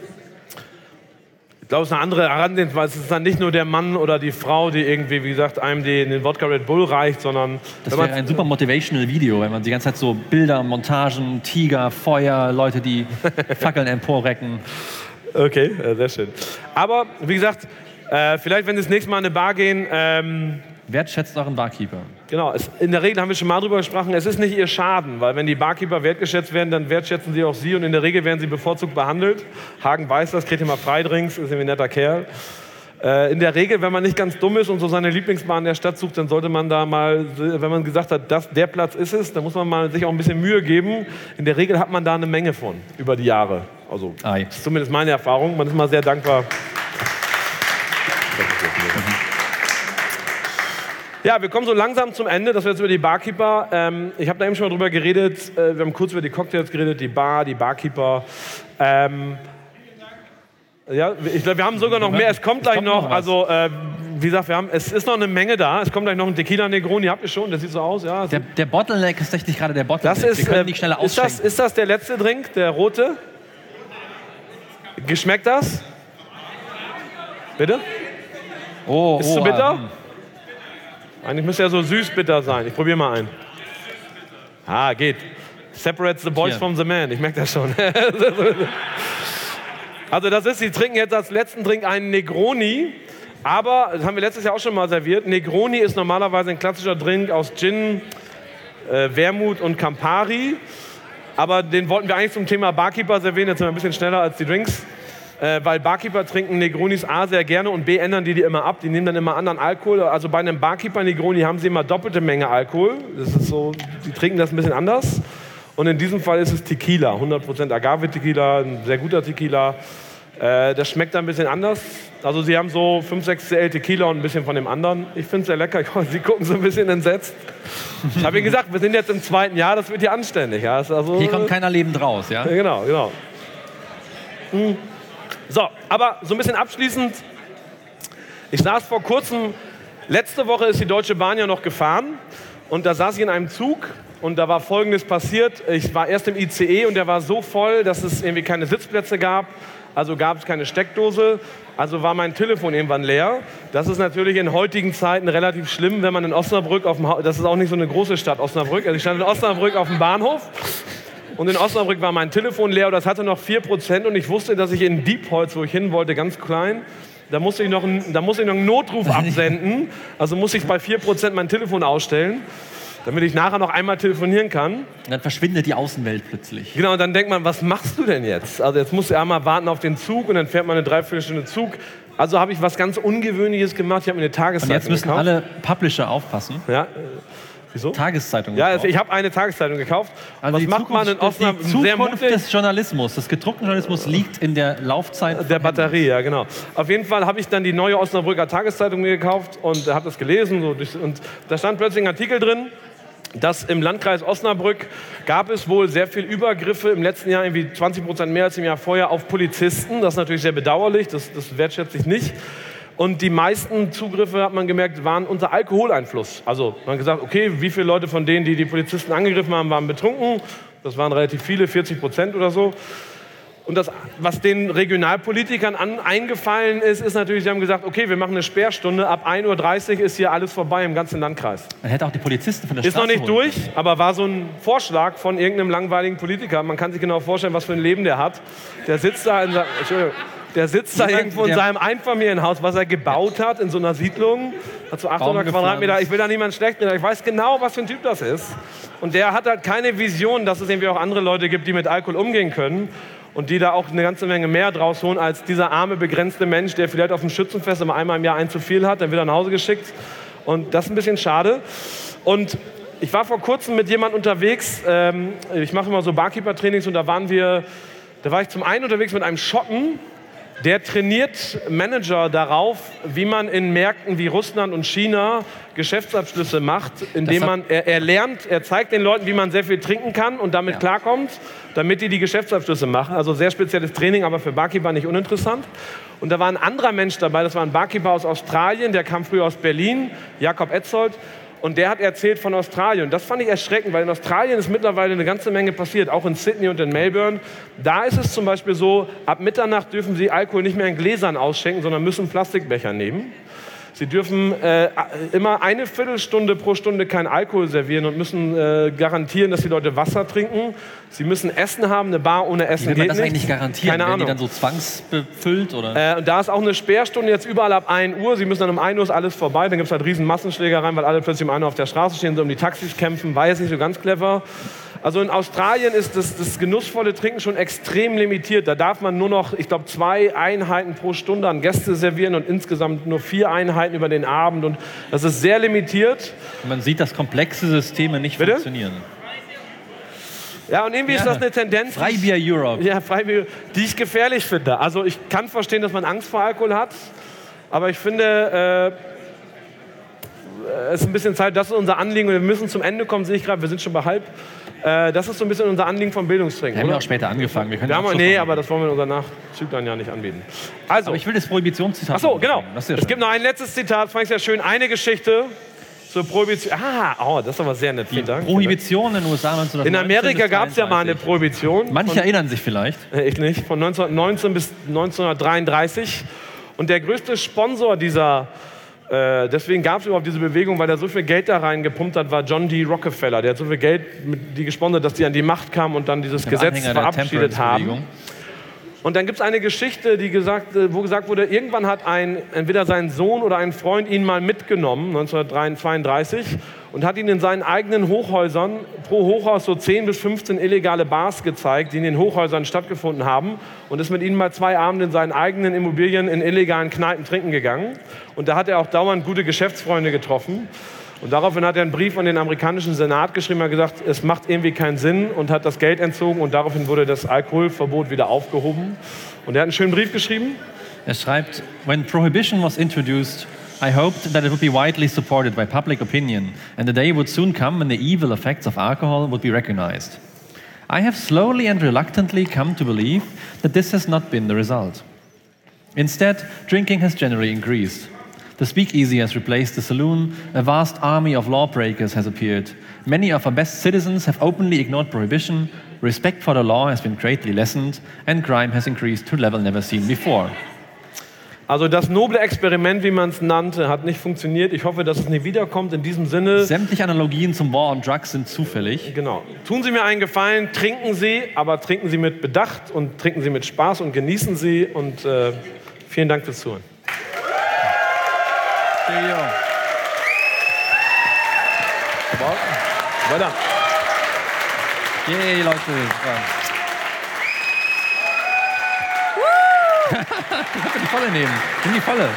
Ich glaube, es ist eine andere Herangehensweise. Es ist dann nicht nur der Mann oder die Frau, die irgendwie, wie gesagt, einem die, den Wodka Red Bull reicht, sondern... Das wenn wäre man- ein super motivational Video, wenn man die ganze Zeit so Bilder, Montagen, Tiger, Feuer, Leute, die Fackeln emporrecken. Okay, äh, sehr schön. Aber, wie gesagt, äh, vielleicht, wenn Sie das nächste Mal in eine Bar gehen, ähm, Wertschätzt euren Barkeeper. genau, es, in der Regel haben wir schon mal drüber gesprochen, es ist nicht Ihr Schaden, weil wenn die Barkeeper wertgeschätzt werden, dann wertschätzen sie auch Sie und in der Regel werden sie bevorzugt behandelt. Hagen weiß das, kriegt immer Freidrinks, ist irgendwie ein netter Kerl. Äh, in der Regel, wenn man nicht ganz dumm ist und so seine Lieblingsbar in der Stadt sucht, dann sollte man da mal, wenn man gesagt hat, das, der Platz ist es, dann muss man mal sich auch ein bisschen Mühe geben. In der Regel hat man da eine Menge von, über die Jahre. Also, Ei. das ist zumindest meine Erfahrung. Man ist mal sehr dankbar. Ja, wir kommen so langsam zum Ende. Das war jetzt über die Barkeeper. Ähm, ich habe da eben schon mal drüber geredet. Äh, wir haben kurz über die Cocktails geredet, die Bar, die Barkeeper. Ähm, ja, ich glaube, wir haben sogar noch mehr. Es kommt gleich kommt noch. noch was. Also, äh, wie gesagt, wir haben, es ist noch eine Menge da. Es kommt gleich noch ein Tequila Negroni. Habt ihr schon? Der sieht so aus. Ja, Der, der Bottleneck ist tatsächlich gerade der Bottleneck. das ist, Wir können äh, nicht schneller ist, das, ausschenken. ist das der letzte Drink, der rote? Geschmeckt das? Bitte? Oh, Ist oh, zu bitter? ähm, Eigentlich müsste ja so süß-bitter sein. Ich probiere mal einen. Ah, geht. Separates the boys Hier. from the man. Ich merke das schon. Also das ist, Sie trinken jetzt als letzten Drink einen Negroni. Aber, das haben wir letztes Jahr auch schon mal serviert, Negroni ist normalerweise ein klassischer Drink aus Gin, äh, Wermut und Campari. Aber den wollten wir eigentlich zum Thema Barkeeper servieren. Jetzt sind wir ein bisschen schneller als die Drinks. Äh, weil Barkeeper trinken Negronis A sehr gerne und B ändern die die immer ab. Die nehmen dann immer anderen Alkohol. Also bei einem Barkeeper Negroni haben sie immer doppelte Menge Alkohol. Das ist so, die trinken das ein bisschen anders. Und in diesem Fall ist es Tequila, hundert Prozent Agave-Tequila, ein sehr guter Tequila. Äh, das schmeckt dann ein bisschen anders. Also sie haben so fünf, sechs C L Tequila und ein bisschen von dem anderen. Ich finde es sehr lecker. Sie gucken so ein bisschen entsetzt. Ich habe Ihnen gesagt, wir sind jetzt im zweiten Jahr, das wird hier anständig. Ja, ist also, Hier kommt keiner lebend raus, ja? ja, genau, genau. Hm. So, aber so ein bisschen abschließend. Ich saß vor kurzem, letzte Woche ist die Deutsche Bahn ja noch gefahren und da saß ich in einem Zug und da war Folgendes passiert. Ich war erst im I C E und der war so voll, dass es irgendwie keine Sitzplätze gab, also gab es keine Steckdose, also war mein Telefon irgendwann leer. Das ist natürlich in heutigen Zeiten relativ schlimm, wenn man in Osnabrück, auf dem ha- das ist auch nicht so eine große Stadt, Osnabrück, also ich stand in Osnabrück auf dem Bahnhof. Und in Osnabrück war mein Telefon leer und das hatte noch vier Prozent und ich wusste, dass ich in Diepholz, wo ich hin wollte, ganz klein, da musste ich noch einen, da musste ich noch einen Notruf absenden. Also musste ich bei vier Prozent mein Telefon ausstellen. damit ich nachher noch einmal telefonieren kann. Und dann verschwindet die Außenwelt plötzlich. Genau, und dann denkt man, was machst du denn jetzt? Also jetzt musst du einmal warten auf den Zug und dann fährt man eine Dreiviertelstunde Zug. Also habe ich was ganz Ungewöhnliches gemacht. Ich habe mir eine Tageszeitung gekauft. Und jetzt müssen gekauft. alle Publisher aufpassen. Ja. Wieso? Tageszeitung. Ja, also ich habe eine Tageszeitung gekauft. Also was die macht Zukunft, man in Osnabrück? die Zukunft des Journalismus, des gedruckten Journalismus liegt in der Laufzeit der Batterie, ja genau. Auf jeden Fall habe ich dann die neue Osnabrücker Tageszeitung mir gekauft und habe das gelesen. So, und da stand plötzlich ein Artikel drin, dass im Landkreis Osnabrück gab es wohl sehr viel Übergriffe im letzten Jahr, irgendwie zwanzig Prozent mehr als im Jahr vorher, auf Polizisten. Das ist natürlich sehr bedauerlich, das, das wertschätze ich nicht. Und die meisten Zugriffe, hat man gemerkt, waren unter Alkoholeinfluss. Also man hat gesagt, okay, wie viele Leute von denen, die die Polizisten angegriffen haben, waren betrunken? Das waren relativ viele, vierzig Prozent oder so. Und das, was den Regionalpolitikern an, eingefallen ist, ist natürlich, sie haben gesagt, okay, wir machen eine Sperrstunde, ab ein Uhr dreißig ist hier alles vorbei im ganzen Landkreis. Man hätte auch die Polizisten von der Ist Straße noch nicht holen durch, aber war so ein Vorschlag von irgendeinem langweiligen Politiker. Man kann sich genau vorstellen, was für ein Leben der hat. Der sitzt da in, Entschuldigung, der sitzt da Jemand, irgendwo in der- seinem Einfamilienhaus, was er gebaut hat, in so einer Siedlung. Hat so achthundert Baum Quadratmeter. gepflanzt. Ich will da niemand schlecht reden. Ich weiß genau, was für ein Typ das ist. Und der hat halt keine Vision, dass es irgendwie auch andere Leute gibt, die mit Alkohol umgehen können. Und die da auch eine ganze Menge mehr draus holen, als dieser arme, begrenzte Mensch, der vielleicht auf dem Schützenfest immer einmal im Jahr ein zu viel hat, dann wird er nach Hause geschickt. Und das ist ein bisschen schade. Und ich war vor kurzem mit jemandem unterwegs, ähm, ich mache immer so Barkeeper-Trainings und da waren wir, da war ich zum einen unterwegs mit einem Schotten, der trainiert Manager darauf, wie man in Märkten wie Russland und China Geschäftsabschlüsse macht, indem hat- man, er, er lernt, er zeigt den Leuten, wie man sehr viel trinken kann und damit Ja. klarkommt, damit die die Geschäftsabschlüsse machen. Also sehr spezielles Training, aber für Barkeeper nicht uninteressant. Und da war ein anderer Mensch dabei, das war ein Barkeeper aus Australien, der kam früher aus Berlin, Jakob Etzold. Und der hat erzählt von Australien. Das fand ich erschreckend, weil in Australien ist mittlerweile eine ganze Menge passiert, auch in Sydney und in Melbourne. Da ist es zum Beispiel so, ab Mitternacht dürfen sie Alkohol nicht mehr in Gläsern ausschenken, sondern müssen Plastikbecher nehmen. Sie dürfen äh, immer eine Viertelstunde pro Stunde kein Alkohol servieren und müssen äh, garantieren, dass die Leute Wasser trinken. Sie müssen Essen haben, eine Bar ohne Essen Wie will man geht das nicht. eigentlich garantieren? Keine Werden Ahnung. die dann so zwangsbefüllt? Oder? Äh, und da ist auch eine Sperrstunde jetzt überall ab ein Uhr. Sie müssen dann um ein Uhr ist alles vorbei. Dann gibt es halt riesen Massenschlägereien, weil alle plötzlich um ein Uhr auf der Straße stehen, so um die Taxis kämpfen. War jetzt nicht so ganz clever. Also in Australien ist das, das genussvolle Trinken schon extrem limitiert. Da darf man nur noch, ich glaube, zwei Einheiten pro Stunde an Gäste servieren und insgesamt nur vier Einheiten über den Abend. Und das ist sehr limitiert. Man sieht, dass komplexe Systeme nicht Bitte? funktionieren. Ja, und irgendwie ist Ja. das eine Tendenz. Freibier Europe. Ja, Freibier, die ich gefährlich finde. Also ich kann verstehen, dass man Angst vor Alkohol hat, aber ich finde, äh, es ist ein bisschen Zeit, das ist unser Anliegen und wir müssen zum Ende kommen, sehe ich gerade, wir sind schon bei halb. Äh, das ist so ein bisschen unser Anliegen vom Bildungstrinken, Wir haben ja oder? auch später angefangen. Wir können Wir den haben, Abschluss nee, noch aber machen. das wollen wir in unserer Nachzüglein ja nicht anbieten. Also, Aber ich will das Prohibitionszitat. ach so, noch genau. bringen. Das ist ja Es schön. gibt noch ein letztes Zitat, fand ich sehr schön. Eine Geschichte zur Prohibition. Ah, oh, das ist aber sehr nett, vielen Dank. Prohibition in den U S A neunzehnhundertneunzehn In Amerika bis gab es ja mal eine dreiunddreißig. Prohibition. Manche erinnern sich vielleicht. Äh, Ich nicht. Von neunzehnhundertneunzehn bis neunzehnhundertdreiunddreißig. Und der größte Sponsor dieser, äh, deswegen gab es überhaupt diese Bewegung, weil er so viel Geld da reingepumpt hat, war John D. Rockefeller. Der hat so viel Geld mit die gesponsert, dass die an die Macht kamen und dann dieses Der Gesetz Anhänger der verabschiedet haben. Temperance-Bewegung. Und dann gibt es eine Geschichte, die gesagt, äh, wo gesagt wurde, irgendwann hat ein, entweder sein Sohn oder ein Freund ihn mal mitgenommen, neunzehnhundertzweiunddreißig, und hat ihn in seinen eigenen Hochhäusern, pro Hochhaus so zehn bis fünfzehn illegale Bars gezeigt, die in den Hochhäusern stattgefunden haben, und ist mit ihnen mal zwei Abende in seinen eigenen Immobilien in illegalen Kneipen trinken gegangen. Und da hat er auch dauernd gute Geschäftsfreunde getroffen. Und daraufhin hat er einen Brief an den amerikanischen Senat geschrieben, hat gesagt, es macht irgendwie keinen Sinn, und hat das Geld entzogen, und daraufhin wurde das Alkoholverbot wieder aufgehoben. Und er hat einen schönen Brief geschrieben. Er schreibt, when prohibition was introduced, I hoped that it would be widely supported by public opinion, and the day would soon come when the evil effects of alcohol would be recognized. I have slowly and reluctantly come to believe that this has not been the result. Instead, drinking has generally increased. The speakeasy has replaced the saloon, a vast army of lawbreakers has appeared. Many of our best citizens have openly ignored prohibition, respect for the law has been greatly lessened, and crime has increased to a level never seen before. Also das noble Experiment, wie man es nannte, hat nicht funktioniert. Ich hoffe, dass es nie wiederkommt. In diesem Sinne, Sämtliche Analogien zum War on Drugs sind zufällig. genau. Tun Sie mir einen Gefallen, trinken Sie, aber trinken Sie mit Bedacht und trinken Sie mit Spaß und genießen Sie. Und äh, vielen Dank fürs Zuhören. There you go. Weiter. Yay, Leute. Ja. Die volle nehmen. Nimm die volle.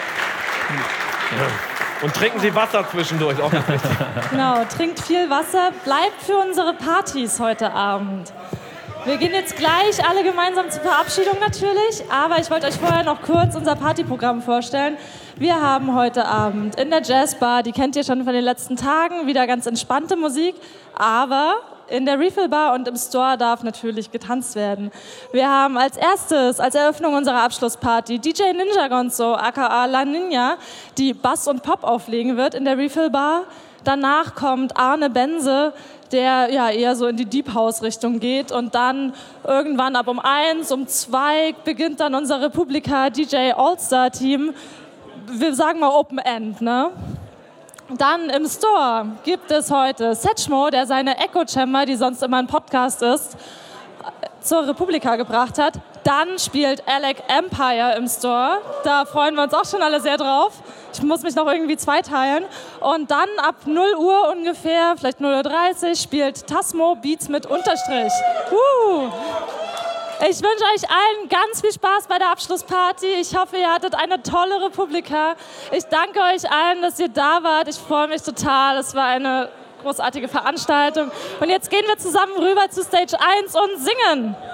Und trinken Sie Wasser zwischendurch, auch ganz wichtig. Genau, trinkt viel Wasser, bleibt für unsere Partys heute Abend. Wir gehen jetzt gleich alle gemeinsam zur Verabschiedung natürlich, aber ich wollte euch vorher noch kurz unser Partyprogramm vorstellen. Wir haben heute Abend in der Jazzbar, die kennt ihr schon von den letzten Tagen, wieder ganz entspannte Musik, aber in der Refill Bar und im Store darf natürlich getanzt werden. Wir haben als erstes, als Eröffnung unserer Abschlussparty, D J Ninja Gonzo, aka La Ninja, die Bass und Pop auflegen wird in der Refill Bar. Danach kommt Arne Benze, der ja eher so in die Deep House Richtung geht, und dann irgendwann ab um eins, um zwei beginnt dann unser Republika D J All-Star Team. Wir sagen mal Open End, ne? Dann im Store gibt es heute Setchmo, der seine Echo Chamber, die sonst immer ein Podcast ist, zur Republika gebracht hat. Dann spielt Alec Empire im Store. Da freuen wir uns auch schon alle sehr drauf. Ich muss mich noch irgendwie zweiteilen. Und dann ab null Uhr ungefähr, vielleicht null Uhr dreißig, spielt Tasmo Beats mit Unterstrich. Uh. Ich wünsche euch allen ganz viel Spaß bei der Abschlussparty. Ich hoffe, ihr hattet eine tolle Republika. Ich danke euch allen, dass ihr da wart. Ich freue mich total. Es war eine großartige Veranstaltung. Und jetzt gehen wir zusammen rüber zu Stage eins und singen.